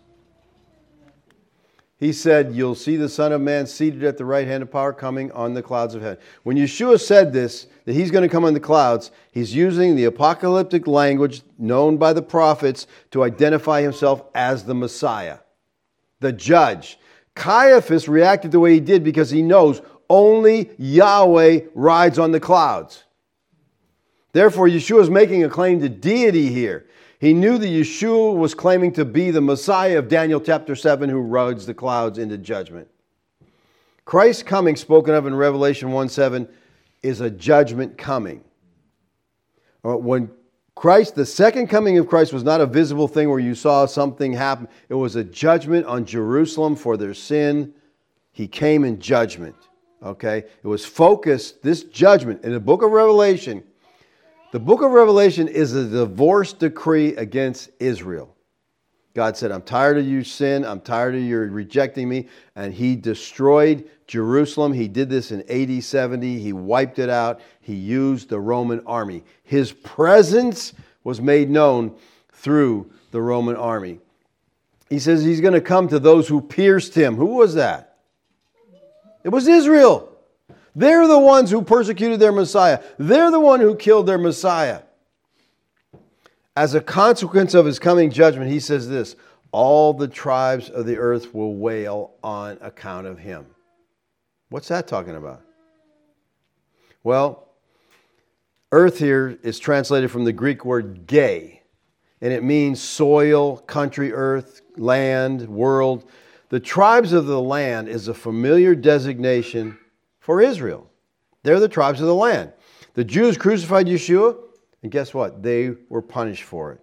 B: He said, you'll see the Son of Man seated at the right hand of power coming on the clouds of heaven. When Yeshua said this, that he's going to come on the clouds, he's using the apocalyptic language known by the prophets to identify himself as the Messiah, the judge. Caiaphas reacted the way he did because he knows only Yahweh rides on the clouds. Therefore, Yeshua is making a claim to deity here. He knew that Yeshua was claiming to be the Messiah of Daniel chapter 7 who rides the clouds into judgment. Christ's coming, spoken of in Revelation 1:7, is a judgment coming. When Christ, the second coming of Christ was not a visible thing where you saw something happen. It was a judgment on Jerusalem for their sin. He came in judgment. Okay? It was focused, this judgment, in the book of Revelation. The book of Revelation is a divorce decree against Israel. God said, I'm tired of your sin. I'm tired of your rejecting me. And he destroyed Jerusalem. He did this in AD 70. He wiped it out. He used the Roman army. His presence was made known through the Roman army. He says he's going to come to those who pierced him. Who was that? It was Israel. They're the ones who persecuted their Messiah. They're the one who killed their Messiah. As a consequence of his coming judgment, he says this, all the tribes of the earth will wail on account of him. What's that talking about? Well, earth here is translated from the Greek word gay, and it means soil, country, earth, land, world. The tribes of the land is a familiar designation for Israel. They're the tribes of the land. The Jews crucified Yeshua, and guess what? They were punished for it.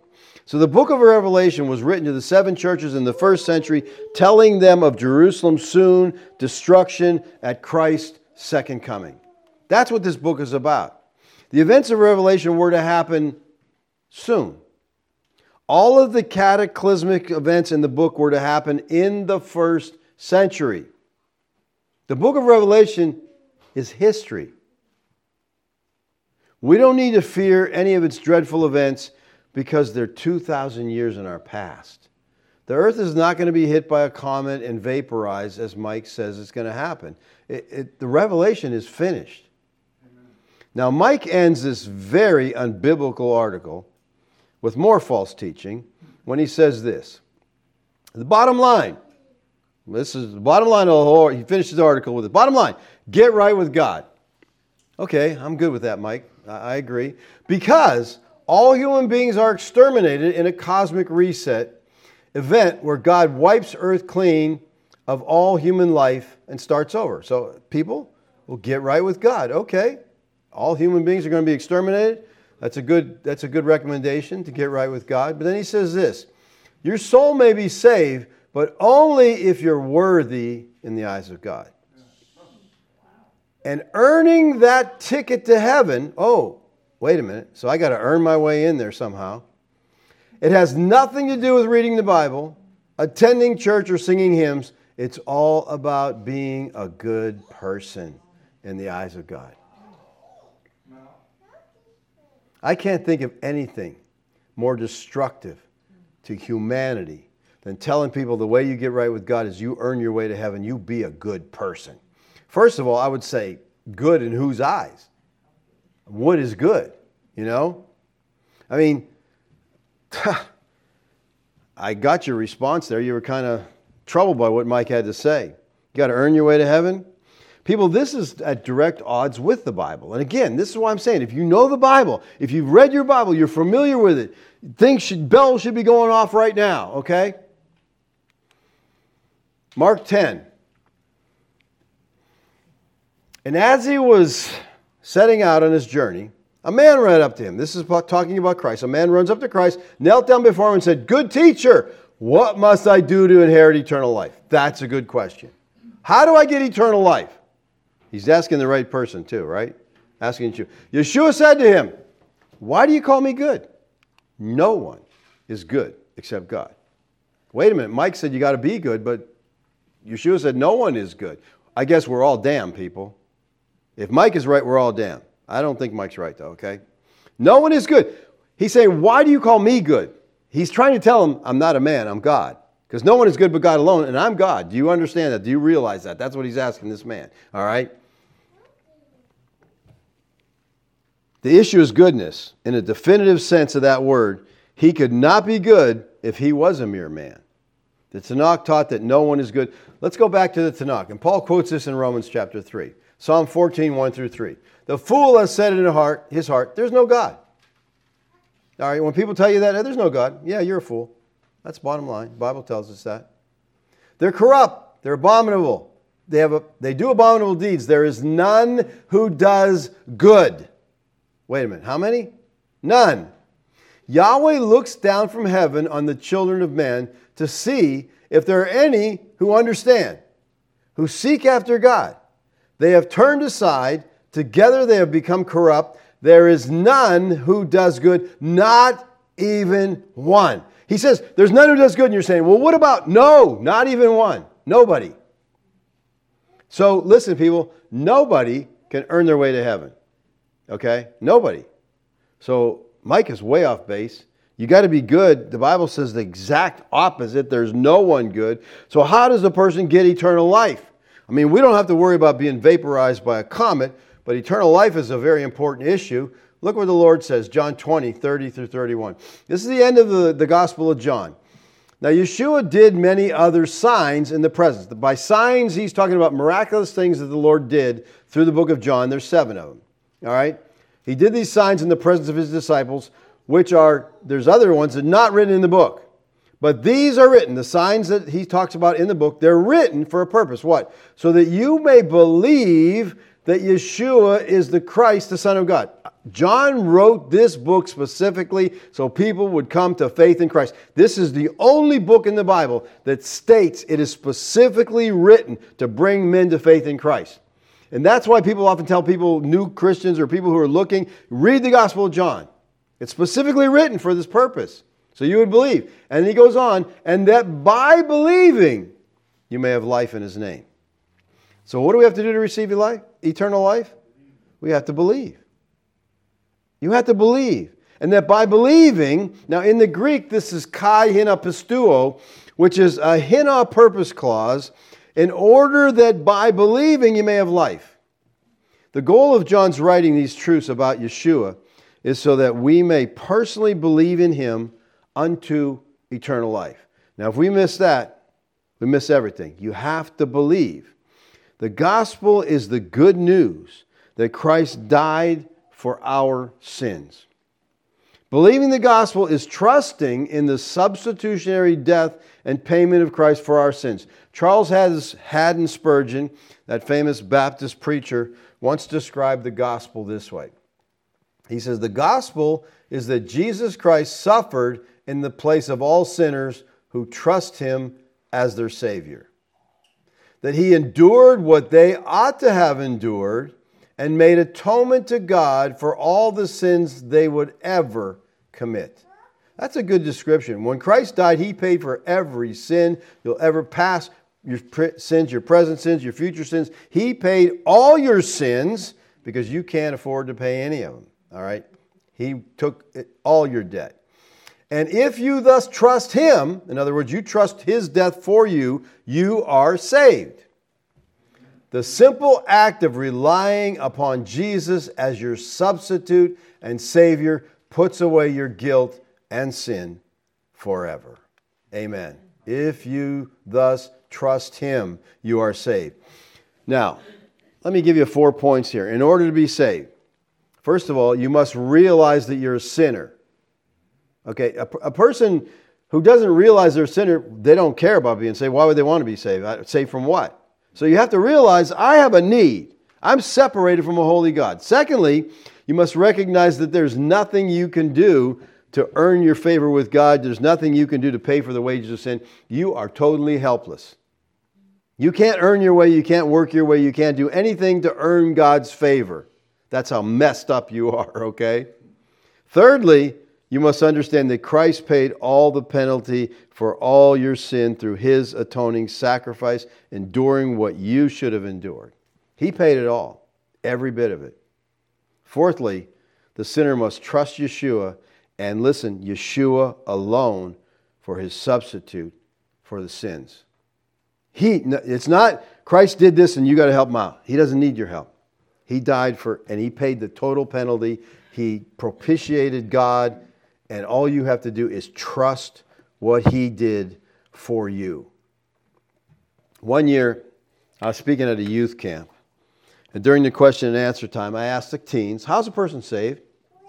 B: So the book of Revelation was written to the 7 churches in the first century, telling them of Jerusalem's soon destruction at Christ's second coming. That's what this book is about. The events of Revelation were to happen soon. All of the cataclysmic events in the book were to happen in the first century. The book of Revelation is history. We don't need to fear any of its dreadful events because they're 2,000 years in our past. The earth is not going to be hit by a comet and vaporized, as Mike says it's going to happen. The Revelation is finished. Amen. Now, Mike ends this very unbiblical article with more false teaching when he says this. The bottom line, this is the bottom line of the whole, he finishes the article with the bottom line, get right with God. Okay, I'm good with that, Mike. I agree. Because all human beings are exterminated in a cosmic reset event where God wipes earth clean of all human life and starts over. So people will get right with God. Okay, all human beings are going to be exterminated. That's a good recommendation, to get right with God. But then he says this, your soul may be saved, but only if you're worthy in the eyes of God. And earning that ticket to heaven, oh, wait a minute, so I got to earn my way in there somehow. It has nothing to do with reading the Bible, attending church, or singing hymns. It's all about being a good person in the eyes of God. I can't think of anything more destructive to humanity than telling people the way you get right with God is you earn your way to heaven. You be a good person. First of all, I would say good in whose eyes? What is good? You know? I mean, I got your response there. You were kind of troubled by what Mike had to say. You got to earn your way to heaven? People, this is at direct odds with the Bible. And again, this is why I'm saying, if you know the Bible, if you've read your Bible, you're familiar with it, bells should be going off right now, okay? Mark 10. And as he was setting out on his journey, a man ran up to him. This is talking about Christ. A man runs up to Christ, knelt down before him and said, "Good teacher, what must I do to inherit eternal life?" That's a good question. How do I get eternal life? He's asking the right person too, right? Asking you. Yeshua said to him, "Why do you call me good? No one is good except God." Wait a minute. Mike said you got to be good, but Yeshua said no one is good. I guess we're all damned, people. If Mike is right, we're all damned. I don't think Mike's right, though, okay? No one is good. He's saying, why do you call me good? He's trying to tell him, I'm not a man, I'm God. Because no one is good but God alone, and I'm God. Do you understand that? Do you realize that? That's what he's asking this man, all right? The issue is goodness. In a definitive sense of that word, he could not be good if he was a mere man. The Tanakh taught that no one is good. Let's go back to the Tanakh. And Paul quotes this in Romans chapter 3. Psalm 14, 1 through 3. The fool has said in his heart, there's no God. All right, when people tell you that, there's no God. Yeah, you're a fool. That's the bottom line. The Bible tells us that. They're corrupt. They're abominable. They do abominable deeds. There is none who does good. Wait a minute. How many? None. Yahweh looks down from heaven on the children of men to see if there are any who understand, who seek after God. They have turned aside. Together they have become corrupt. There is none who does good, not even one. He says, there's none who does good. And you're saying, well, what about? No, not even one. Nobody. So listen, people, nobody can earn their way to heaven. Okay? Nobody. So Mike is way off base. You got to be good. The Bible says the exact opposite. There's no one good. So how does a person get eternal life? I mean, we don't have to worry about being vaporized by a comet, but eternal life is a very important issue. Look what the Lord says, John 20, 30 through 31. This is the end of the Gospel of John. Now, Yeshua did many other signs in the presence. By signs, he's talking about miraculous things that the Lord did through the book of John. There's 7 of them. All right? He did these signs in the presence of his disciples, there's other ones that are not written in the book. But these are written, the signs that he talks about in the book, they're written for a purpose. What? So that you may believe that Yeshua is the Christ, the Son of God. John wrote this book specifically so people would come to faith in Christ. This is the only book in the Bible that states it is specifically written to bring men to faith in Christ. And that's why people often tell people, new Christians or people who are looking, read the Gospel of John. It's specifically written for this purpose, so you would believe. And he goes on, and that by believing, you may have life in His name. So what do we have to do to receive life? Eternal life? We have to believe. You have to believe. And that by believing, now in the Greek this is kai hina pistuo, which is a hina purpose clause, in order that by believing you may have life. The goal of John's writing these truths about Yeshua is so that we may personally believe in Him unto eternal life. Now if we miss that, we miss everything. You have to believe. The gospel is the good news that Christ died for our sins. Believing the gospel is trusting in the substitutionary death and payment of Christ for our sins. Charles Haddon Spurgeon, that famous Baptist preacher, once described the gospel this way. He says, the gospel is that Jesus Christ suffered in the place of all sinners who trust Him as their Savior. That He endured what they ought to have endured and made atonement to God for all the sins they would ever commit. That's a good description. When Christ died, He paid for every sin you'll ever pass, your sins, your present sins, your future sins. He paid all your sins because you can't afford to pay any of them. All right? He took all your debt. And if you thus trust Him, in other words, you trust His death for you, you are saved. The simple act of relying upon Jesus as your substitute and Savior puts away your guilt and sin forever. Amen. If you thus trust Him, you are saved. Now, let me give you 4 points here. In order to be saved, first of all, you must realize that you're a sinner. Okay, a person who doesn't realize they're a sinner, they don't care about being saved. Why would they want to be saved? Saved from what? So you have to realize, I have a need. I'm separated from a holy God. Secondly, you must recognize that there's nothing you can do to earn your favor with God. There's nothing you can do to pay for the wages of sin. You are totally helpless. You can't earn your way. You can't work your way. You can't do anything to earn God's favor. That's how messed up you are, okay? Thirdly, you must understand that Christ paid all the penalty for all your sin through His atoning sacrifice, enduring what you should have endured. He paid it all, every bit of it. Fourthly, the sinner must trust Yeshua and listen, Yeshua alone for His substitute for the sins. It's not Christ did this and you got to help Him out. He doesn't need your help. He died and He paid the total penalty. He propitiated God. And all you have to do is trust what He did for you. One year, I was speaking at a youth camp. And during the question and answer time, I asked the teens, how's a person saved?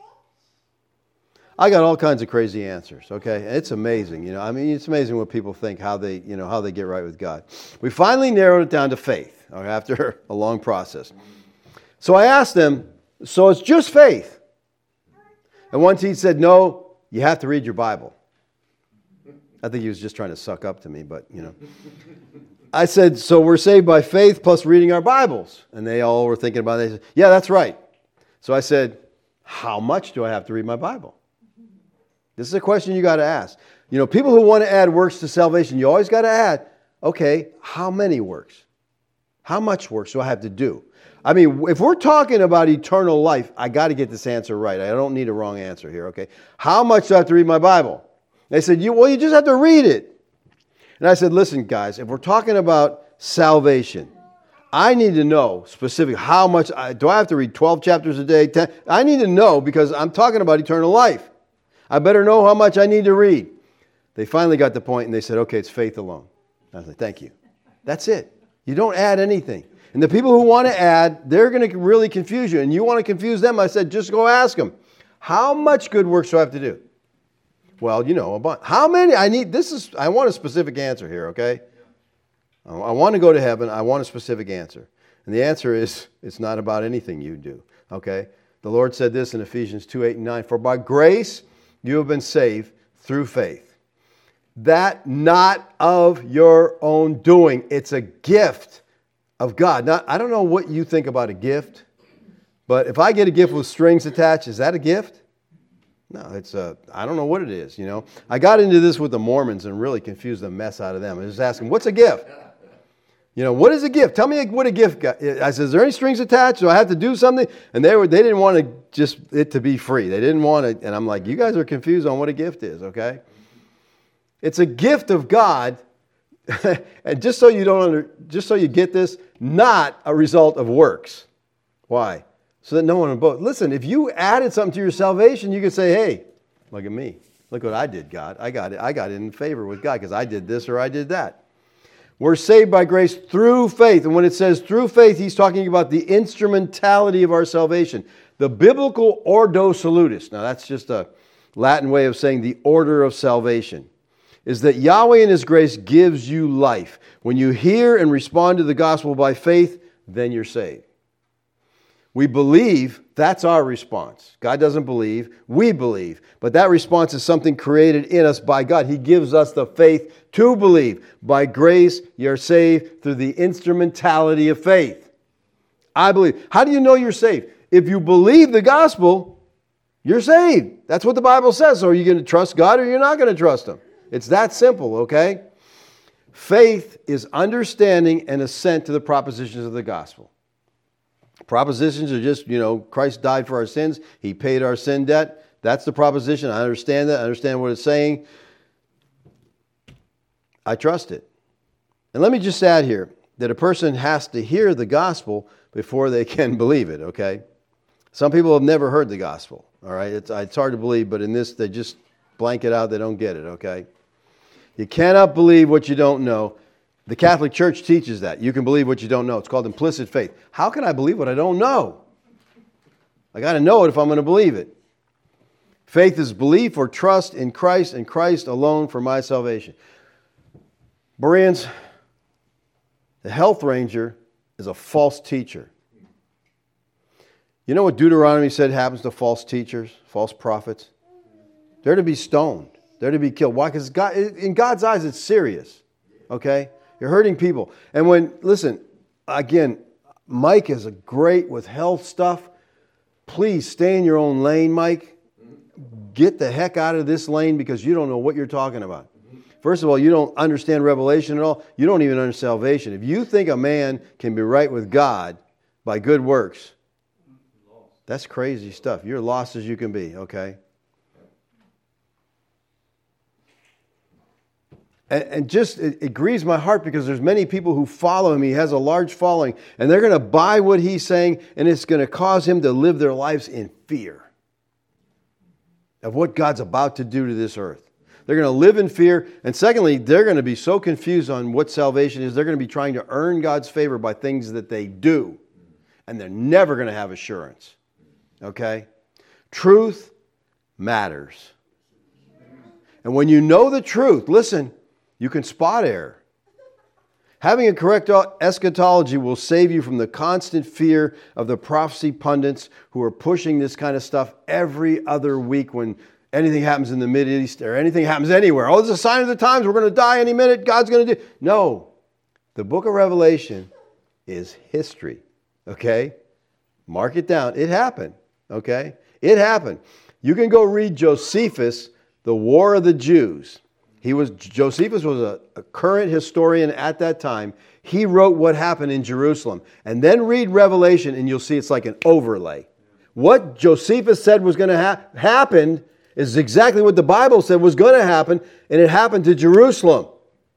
B: I got all kinds of crazy answers, okay? It's amazing, I mean, it's amazing what people think, how they get right with God. We finally narrowed it down to faith, okay, after a long process. So I asked them, so it's just faith? And one teen said, no, you have to read your Bible. I think he was just trying to suck up to me, but, I said, so we're saved by faith plus reading our Bibles. And they all were thinking about it. They said, yeah, that's right. So I said, how much do I have to read my Bible? This is a question you got to ask. People who want to add works to salvation, you always got to add, okay, how many works? How much works do I have to do? I mean, if we're talking about eternal life, I got to get this answer right. I don't need a wrong answer here, okay? How much do I have to read my Bible? They said, you just have to read it. And I said, listen, guys, if we're talking about salvation, I need to know specifically how much. Do I have to read 12 chapters a day? 10? I need to know because I'm talking about eternal life. I better know how much I need to read. They finally got the point and they said, okay, it's faith alone. I was like, thank you. That's it. You don't add anything. And the people who want to add, they're going to really confuse you. And you want to confuse them, I said, just go ask them. How much good works do I have to do? Well, a bunch. How many? I want a specific answer here, okay? I want to go to heaven. I want a specific answer. And the answer is, it's not about anything you do. Okay? The Lord said this in Ephesians 2:8-9, "For by grace you have been saved through faith. That not of your own doing." It's a gift of God. Now, I don't know what you think about a gift, but if I get a gift with strings attached, is that a gift? No, I don't know what it is, I got into this with the Mormons and really confused the mess out of them. I was asking, what's a gift? What is a gift? Tell me what a gift is. I said, is there any strings attached? Do I have to do something? And they didn't want it to be free. They didn't want it. And I'm like, you guys are confused on what a gift is, okay? It's a gift of God. And just so you get this, not a result of works. Why? So that no one would boast. Listen, if you added something to your salvation, you could say, hey, look at me. Look what I did, God. I got it in favor with God because I did this or I did that. We're saved by grace through faith. And when it says through faith, he's talking about the instrumentality of our salvation. The biblical ordo salutis. Now that's just a Latin way of saying the order of salvation. Is that Yahweh in His grace gives you life. When you hear and respond to the gospel by faith, then you're saved. We believe, that's our response. God doesn't believe, we believe. But that response is something created in us by God. He gives us the faith to believe. By grace, you're saved through the instrumentality of faith. I believe. How do you know you're saved? If you believe the gospel, you're saved. That's what the Bible says. So are you going to trust God or you're not going to trust Him? It's that simple, okay? Faith is understanding and assent to the propositions of the gospel. Propositions are just, Christ died for our sins. He paid our sin debt. That's the proposition. I understand that. I understand what it's saying. I trust it. And let me just add here that a person has to hear the gospel before they can believe it, okay? Some people have never heard the gospel, all right? It's hard to believe, but in this, they just blank it out. They don't get it, okay? You cannot believe what you don't know. The Catholic Church teaches that. You can believe what you don't know. It's called implicit faith. How can I believe what I don't know? I got to know it if I'm going to believe it. Faith is belief or trust in Christ and Christ alone for my salvation. Bereans, the health ranger is a false teacher. You know what Deuteronomy said happens to false teachers, false prophets? They're to be stoned. They're to be killed. Why? Because in God's eyes, it's serious. Okay? You're hurting people. And listen, again, Mike is great with health stuff. Please stay in your own lane, Mike. Get the heck out of this lane because you don't know what you're talking about. First of all, you don't understand Revelation at all. You don't even understand salvation. If you think a man can be right with God by good works, that's crazy stuff. You're lost as you can be, okay? And just, it grieves my heart because there's many people who follow him. He has a large following. And they're going to buy what he's saying. And it's going to cause him to live their lives in fear of what God's about to do to this earth. They're going to live in fear. And secondly, they're going to be so confused on what salvation is. They're going to be trying to earn God's favor by things that they do. And they're never going to have assurance. Okay? Truth matters. And when you know the truth, listen, you can spot error. Having a correct eschatology will save you from the constant fear of the prophecy pundits who are pushing this kind of stuff every other week when anything happens in the Mideast or anything happens anywhere. Oh, it's a sign of the times. We're going to die any minute. God's going to do. No. The book of Revelation is history. Okay? Mark it down. It happened. Okay? It happened. You can go read Josephus, The War of the Jews. Josephus was a current historian at that time. He wrote what happened in Jerusalem. And then read Revelation and you'll see it's like an overlay. What Josephus said was going to happen is exactly what the Bible said was going to happen, and it happened to Jerusalem.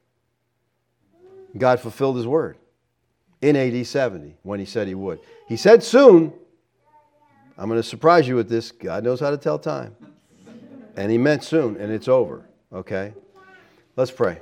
B: God fulfilled His word in AD 70 when He said He would. He said soon. I'm going to surprise you with this. God knows how to tell time. And He meant soon, and it's over. Okay? Let's pray.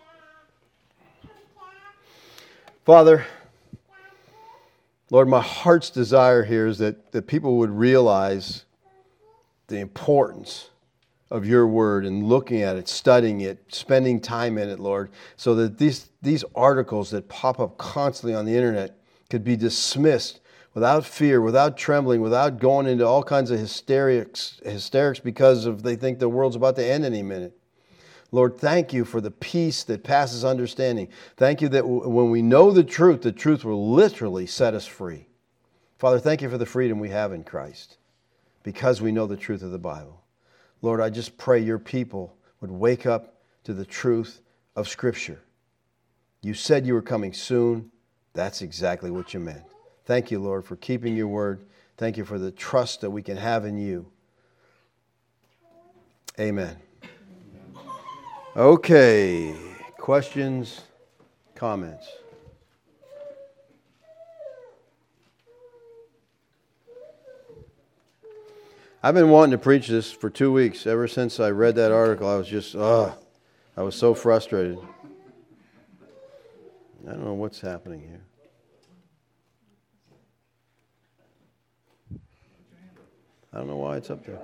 B: Father, Lord, my heart's desire here is that people would realize the importance of Your word and looking at it, studying it, spending time in it, Lord, so that these articles that pop up constantly on the internet could be dismissed without fear, without trembling, without going into all kinds of hysterics because of they think the world's about to end any minute. Lord, thank you for the peace that passes understanding. Thank you that when we know the truth will literally set us free. Father, thank you for the freedom we have in Christ because we know the truth of the Bible. Lord, I just pray your people would wake up to the truth of Scripture. You said you were coming soon. That's exactly what you meant. Thank you, Lord, for keeping your word. Thank you for the trust that we can have in you. Amen. Okay. Questions, comments? I've been wanting to preach this for 2 weeks. Ever since I read that article, I was just, I was so frustrated. I don't know what's happening here. I don't know why it's up there.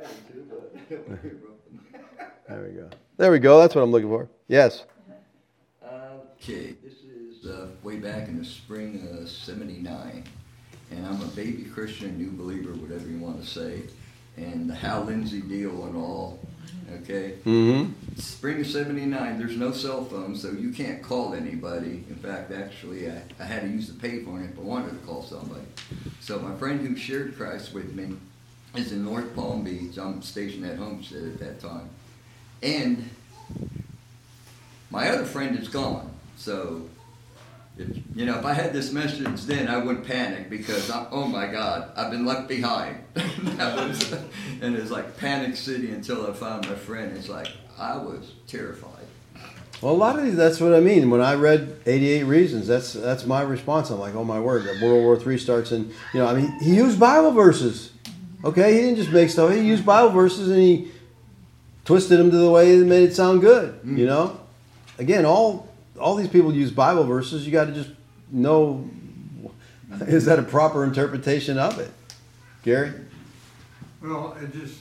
B: There we go. There we go. That's what I'm looking for. Yes.
C: Okay. This is way back in the spring of '79. And I'm a baby Christian, new believer, whatever you want to say. And the Hal Lindsey deal and all. Okay?
B: Mm-hmm.
C: Spring of '79, there's no cell phone, so you can't call anybody. In fact, actually, I had to use the payphone if I wanted to call somebody. So my friend who shared Christ with me is in North Palm Beach. I'm stationed at Homestead at that time. And my other friend is gone. So, if I had this message then, I wouldn't panic because, oh my God, I've been left behind. And it's like panic city until I found my friend. It's like, I was terrified.
B: Well, a lot of these, that's what I mean. When I read 88 Reasons, that's my response. I'm like, oh my word, that World War III starts in, he used Bible verses. Okay, he didn't just make stuff. He used Bible verses and he twisted them to the way that made it sound good.
C: Mm.
B: Again, all these people use Bible verses. You got to just know, is that a proper interpretation of it? Gary?
D: Well, the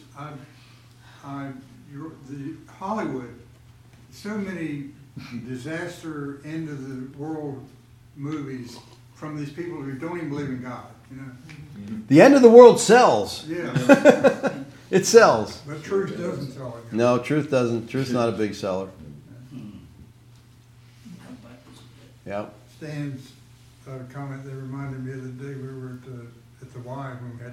D: Hollywood, so many disaster end of the world movies from these people who don't even believe in God.
B: The end of the world sells.
D: Yeah.
B: It sells.
D: But truth doesn't sell it.
B: No, truth doesn't. Truth's not a big seller. Yeah.
D: Stan's comment that reminded me of the day we were at the Y when we had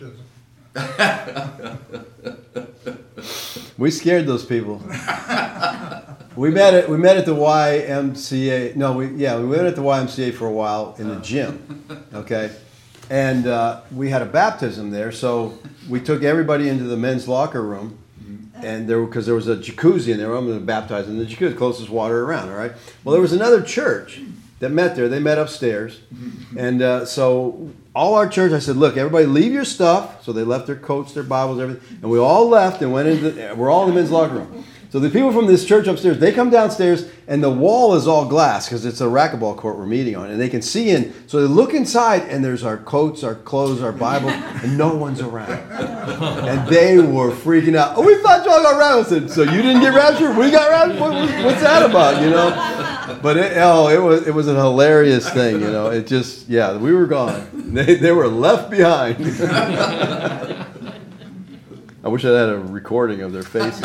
D: that baptism.
B: We scared those people. We met at the YMCA. No, we went at the YMCA for a while in the gym. Okay. And we had a baptism there, so we took everybody into the men's locker room, and because there was a jacuzzi in there, I'm going to baptize in the jacuzzi, closest water around. All right. Well, there was another church that met there. They met upstairs, and so all our church, I said, look, everybody leave your stuff. So they left their coats, their Bibles, everything, and we all left and went into. We're all in the men's locker room. So the people from this church upstairs, they come downstairs, and the wall is all glass because it's a racquetball court we're meeting on, and they can see in. So they look inside, and there's our coats, our clothes, our Bible, and no one's around. And they were freaking out. Oh, we thought y'all got raptured. I said, so you didn't get raptured? We got raptured? What's that about? But it was a hilarious thing. It just, we were gone. They were left behind. I wish I had a recording of their faces.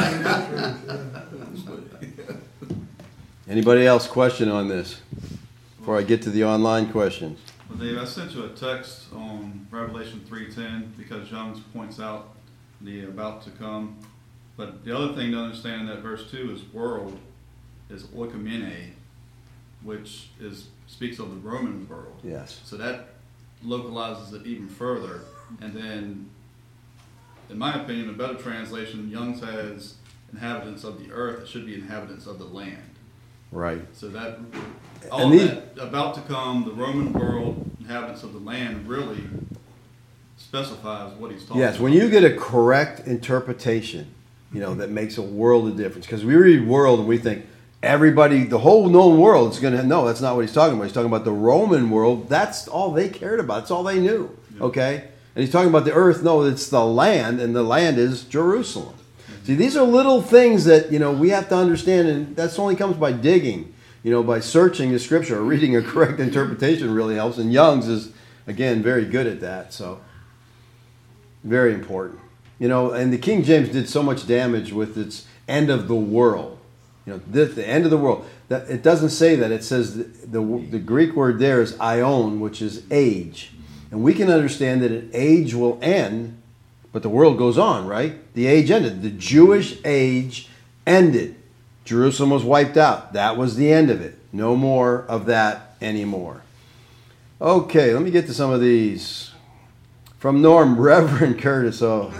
B: Anybody else question on this before I get to the online questions?
E: Well, Dave, I sent you a text on Revelation 3:10 because Jones points out the about to come. But the other thing to understand in that verse 2 is world is oikomene, which speaks of the Roman world.
B: Yes.
E: So that localizes it even further. And then, in my opinion, a better translation, Young's has inhabitants of the earth. It should be inhabitants of the land.
B: Right.
E: So that that about to come, the Roman world, inhabitants of the land, really specifies what he's talking about.
B: Yes, when you get a correct interpretation, that makes a world of difference. Because we read world and we think everybody, the whole known world is going to, no, that's not what he's talking about. He's talking about the Roman world. That's all they cared about. That's all they knew. Yeah. Okay? And he's talking about the earth. No, it's the land, and the land is Jerusalem. See, these are little things that, we have to understand, and that only comes by digging. by searching the scripture or reading a correct interpretation really helps. And Young's is, again, very good at that. So, very important. And the King James did so much damage with its end of the world. The end of the world. That it doesn't say that. It says the Greek word there is aion, which is age. And we can understand that an age will end, but the world goes on, right? The age ended. The Jewish age ended. Jerusalem was wiped out. That was the end of it. No more of that anymore. Okay, let me get to some of these. From Norm, Reverend Curtis.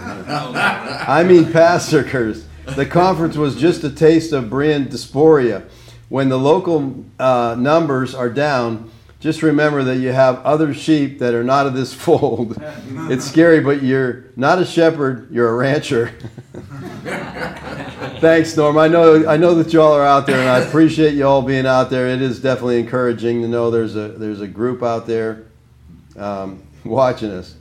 B: Pastor Curtis. The conference was just a taste of Berean diaspora. When the local numbers are down, just remember that you have other sheep that are not of this fold. It's scary, but you're not a shepherd, you're a rancher. Thanks, Norm. I know that y'all are out there, and I appreciate you all being out there. It is definitely encouraging to know there's a group out there watching us.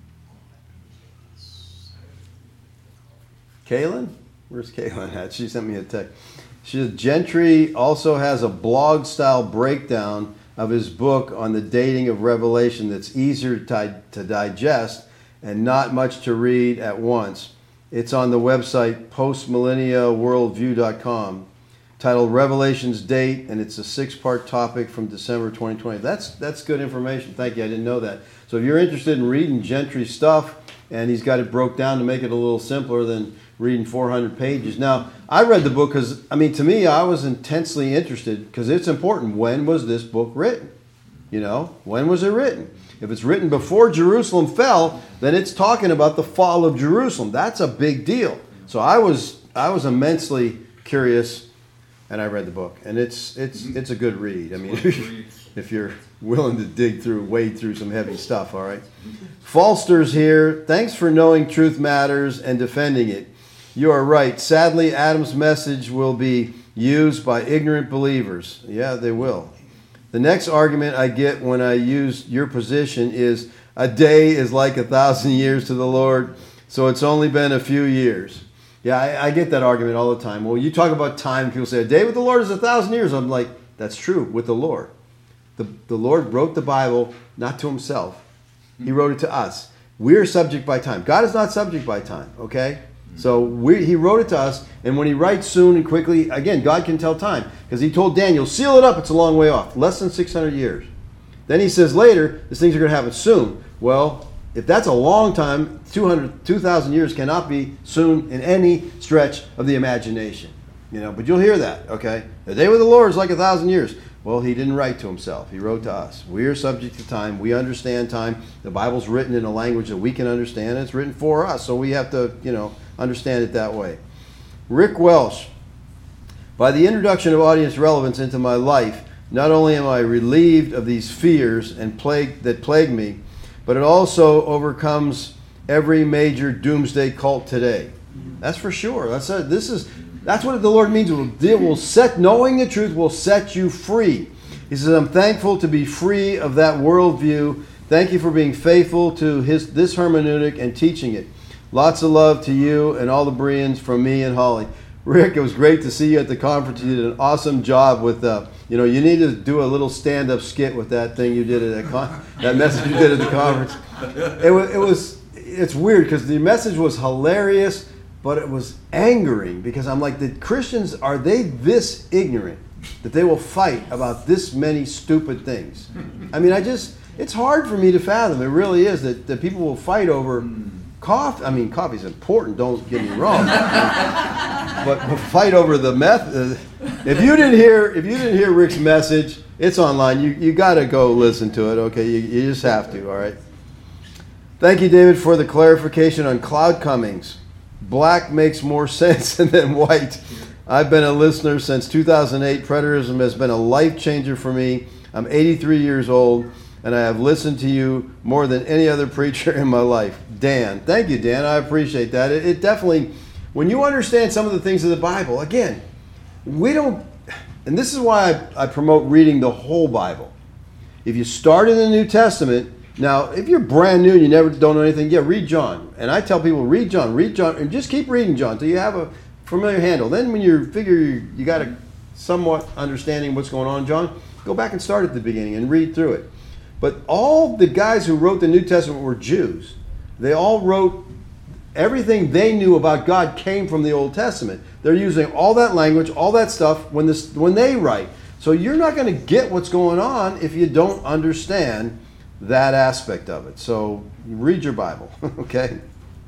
B: Kaylin? Where's Kaylin at? She sent me a text. She said, Gentry also has a blog-style breakdown of his book on the dating of Revelation that's easier to digest and not much to read at once. It's on the website postmillenniaworldview.com, titled Revelation's Date, and it's a 6-part topic from December 2020. That's good information. Thank you. I didn't know that. So if you're interested in reading Gentry's stuff, and he's got it broke down to make it a little simpler than reading 400 pages. Now, I read the book because, to me, I was intensely interested because it's important. When was this book written? When was it written? If it's written before Jerusalem fell, then it's talking about the fall of Jerusalem. That's a big deal. So I was immensely curious, and I read the book. And it's a good read. If you're willing to wade through some heavy stuff, all right? Falster's here. Thanks for knowing truth matters and defending it. You are right. Sadly, Adam's message will be used by ignorant believers. Yeah, they will. The next argument I get when I use your position is a day is like 1,000 years to the Lord, so it's only been a few years. Yeah, I get that argument all the time. Well, you talk about time, people say a day with the Lord is 1,000 years. I'm like, that's true with the Lord. The Lord wrote the Bible not to himself. He wrote it to us. We're subject by time. God is not subject by time, okay? So he wrote it to us, and when he writes soon and quickly, again, God can tell time. Because he told Daniel, seal it up, it's a long way off. Less than 600 years. Then he says later, these things are going to happen soon. Well, if that's a long time, 2,000 years cannot be soon in any stretch of the imagination. But you'll hear that, okay? The day with the Lord is like 1,000 years. Well, he didn't write to himself. He wrote to us. We are subject to time. We understand time. The Bible's written in a language that we can understand. And it's written for us, so we have to, understand it that way. Rick Welsh. By the introduction of audience relevance into my life, not only am I relieved of these fears and that plague me, but it also overcomes every major doomsday cult today. That's for sure. That's what the Lord means. Knowing the truth will set you free. He says, I'm thankful to be free of that worldview. Thank you for being faithful to this hermeneutic and teaching it. Lots of love to you and all the Bereans from me and Holly. Rick, it was great to see you at the conference. You did an awesome job with, you need to do a little stand-up skit with that thing you did at that message you did at the conference. It's weird because the message was hilarious, but it was angering because I'm like, the Christians, are they this ignorant that they will fight about this many stupid things? It's hard for me to fathom. It really is that people will fight over coffee. Coffee's important, don't get me wrong. but fight over the method. If you didn't hear Rick's message, it's online. You got to go listen to it, okay? You just have to, all right? Thank you, David, for the clarification on Cloud Cummings. Black makes more sense than white. I've been a listener since 2008. Preterism has been a life changer for me. I'm 83 years old, and I have listened to you more than any other preacher in my life. Dan. Thank you, Dan. I appreciate that. It definitely, when you understand some of the things of the Bible, again, we don't, and this is why I promote reading the whole Bible. If you start in the New Testament, now, if you're brand new and you don't know anything, read John. And I tell people, read John, and just keep reading John until you have a familiar handle. Then when you figure you got to somewhat understanding what's going on, John, go back and start at the beginning and read through it. But all the guys who wrote the New Testament were Jews. They all wrote everything they knew about God came from the Old Testament. They're using all that language, all that stuff when they write. So you're not going to get what's going on if you don't understand that aspect of it. So read your Bible, okay?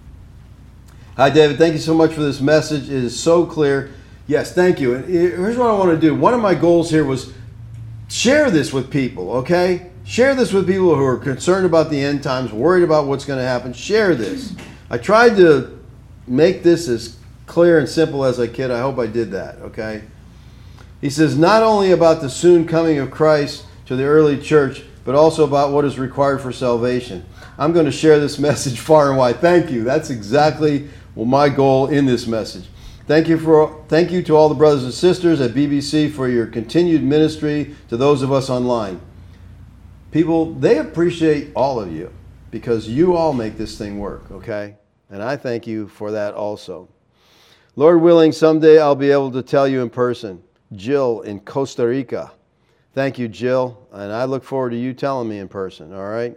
B: Hi, David. Thank you so much for this message. It is so clear. Yes, thank you. And here's what I want to do. One of my goals here was share this with people, okay? Share this with people who are concerned about the end times, worried about what's going to happen. Share this. I tried to make this as clear and simple as I could. I hope I did that, okay? He says, not only about the soon coming of Christ to the early church, but also about what is required for salvation. I'm going to share this message far and wide. Thank you. That's exactly my goal in this message. Thank you to all the brothers and sisters at BBC for your continued ministry to those of us online. People, they appreciate all of you because you all make this thing work, okay? And I thank you for that also. Lord willing, someday I'll be able to tell you in person. Jill in Costa Rica. Thank you, Jill. And I look forward to you telling me in person, all right?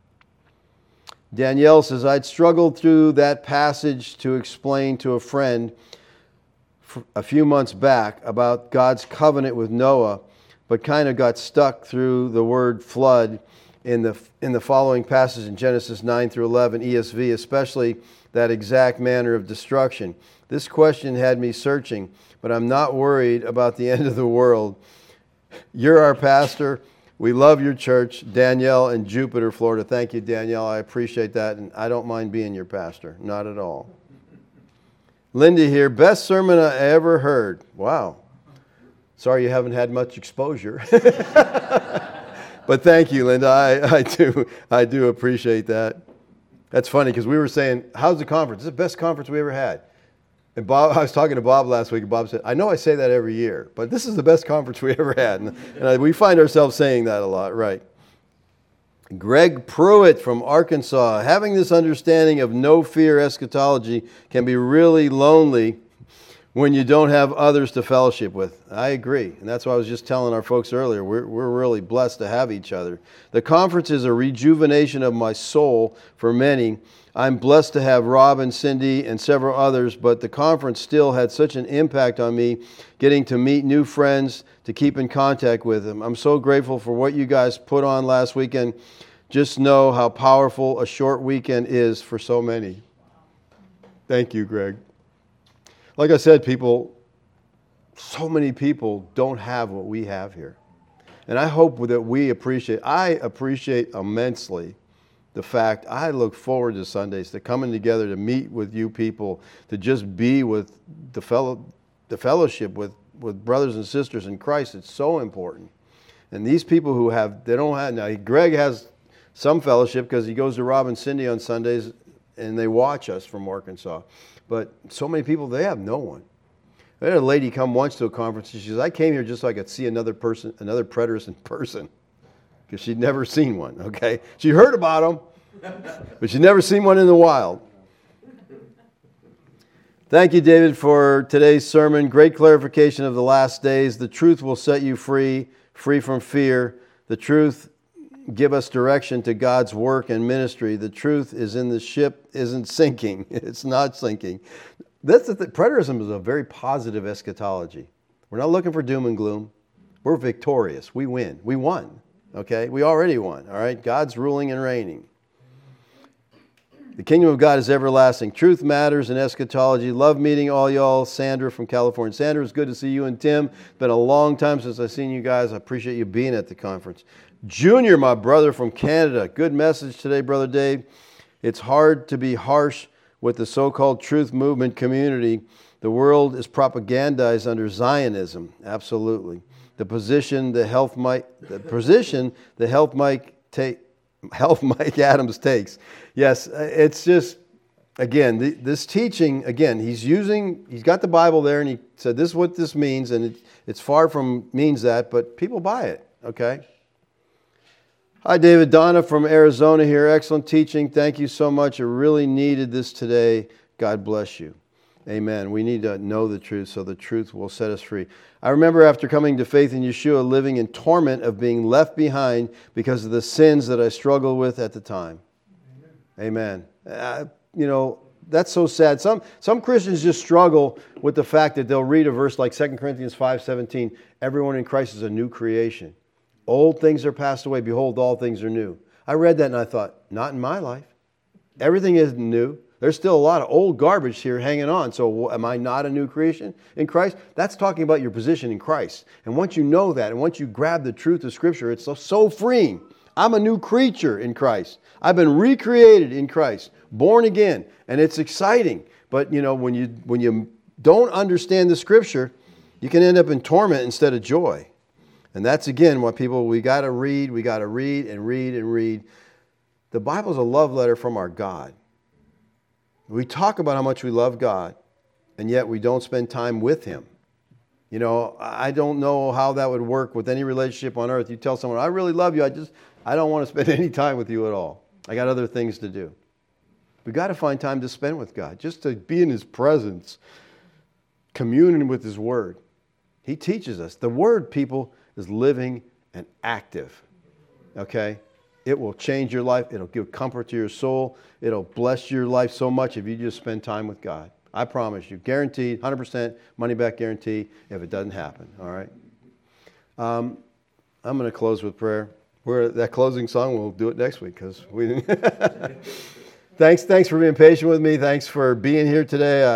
B: Danielle says, I'd struggled through that passage to explain to a friend a few months back about God's covenant with Noah, but kind of got stuck through the word flood in the following passage in Genesis 9 through 11 ESV, especially that exact manner of destruction. This question had me searching, but I'm not worried about the end of the world. You're our pastor. We love your church. Danielle in Jupiter, Florida. Thank you, Danielle. I appreciate that, and I don't mind being your pastor. Not at all. Linda here. Best sermon I ever heard. Wow. Sorry you haven't had much exposure. But thank you, Linda. I do appreciate that. That's funny because we were saying, how's the conference? It's the best conference we ever had. And Bob, I was talking to Bob last week, and Bob said, I know I say that every year, but this is the best conference we ever had. And we find ourselves saying that a lot, right? Greg Pruitt from Arkansas. Having this understanding of no fear eschatology can be really lonely when you don't have others to fellowship with. I agree. And that's what I was just telling our folks earlier. We're really blessed to have each other. The conference is a rejuvenation of my soul for many. I'm blessed to have Rob and Cindy and several others, but the conference still had such an impact on me, getting to meet new friends, to keep in contact with them. I'm so grateful for what you guys put on last weekend. Just know how powerful a short weekend is for so many. Thank you, Greg. Like I said, so many people don't have what we have here. And I hope that I appreciate immensely the fact I look forward to Sundays, to coming together to meet with you people, to just be with the fellowship with brothers and sisters in Christ. It's so important. And these people now Greg has some fellowship because he goes to Rob and Cindy on Sundays and they watch us from Arkansas. But so many people, they have no one. I had a lady come once to a conference and she says, I came here just so I could see another preterist in person. Because she'd never seen one, okay? She heard about them, but she'd never seen one in the wild. Thank you, David, for today's sermon. Great clarification of the last days. The truth will set you free from fear. The truth give us direction to God's work and ministry. The truth is in the ship isn't sinking. It's not sinking. Preterism is a very positive eschatology. We're not looking for doom and gloom. We're victorious. We win. We won. Okay? We already won. All right? God's ruling and reigning. The kingdom of God is everlasting. Truth matters in eschatology. Love meeting all y'all. Sandra from California. Sandra, it's good to see you and Tim. It's been a long time since I've seen you guys. I appreciate you being at the conference. Junior, my brother from Canada. Good message today, Brother Dave. It's hard to be harsh with the so-called truth movement community. The world is propagandized under Zionism. Absolutely. The position the health Mike Adams takes. Yes, it's just, again, this teaching, again, he's got the Bible there and he said this is what this means, and it's far from means that, but people buy it, okay? Hi, David. Donna from Arizona here. Excellent teaching. Thank you so much. I really needed this today. God bless you. Amen. We need to know the truth so the truth will set us free. I remember after coming to faith in Yeshua, living in torment of being left behind because of the sins that I struggled with at the time. Amen. That's so sad. Some Christians just struggle with the fact that they'll read a verse like 2 Corinthians 5:17, everyone in Christ is a new creation. Old things are passed away. Behold, all things are new. I read that and I thought, not in my life. Everything isn't new. There's still a lot of old garbage here hanging on. So am I not a new creation in Christ? That's talking about your position in Christ. And once you know that, and once you grab the truth of Scripture, it's so freeing. I'm a new creature in Christ. I've been recreated in Christ, born again, and it's exciting. But when you don't understand the Scripture, you can end up in torment instead of joy. And that's again what we got to read. We got to read and read and read. The Bible's a love letter from our God. We talk about how much we love God, and yet we don't spend time with Him. I don't know how that would work with any relationship on earth. You tell someone, I really love you, I don't want to spend any time with you at all. I got other things to do. We've got to find time to spend with God, just to be in His presence, communing with His Word. He teaches us. The Word, people, is living and active. Okay? It will change your life. It'll give comfort to your soul. It'll bless your life so much if you just spend time with God. I promise you. Guaranteed, 100% money back guarantee if it doesn't happen. All right? I'm going to close with prayer. That closing song, we'll do it next week because we didn't. Thanks for being patient with me. Thanks for being here today.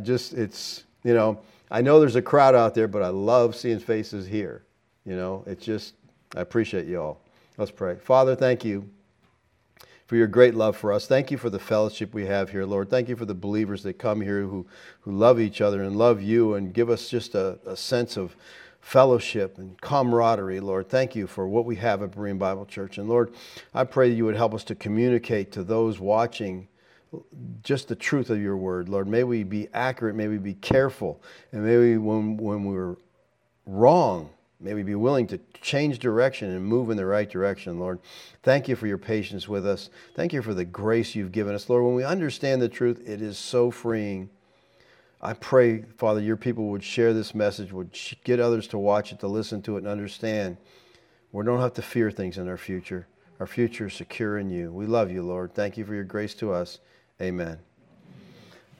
B: I know there's a crowd out there, but I love seeing faces here. I appreciate you all. Let's pray. Father, thank you for your great love for us. Thank you for the fellowship we have here, Lord. Thank you for the believers that come here who love each other and love you and give us just a sense of fellowship and camaraderie, Lord. Thank you for what we have at Berean Bible Church. And Lord, I pray that you would help us to communicate to those watching just the truth of your word, Lord. May we be accurate. May we be careful. And maybe when we're wrong, may we be willing to change direction and move in the right direction, Lord. Thank you for your patience with us. Thank you for the grace you've given us, Lord. When we understand the truth, it is so freeing. I pray, Father, your people would share this message, would get others to watch it, to listen to it, and understand we don't have to fear things in our future. Our future is secure in you. We love you, Lord. Thank you for your grace to us. Amen.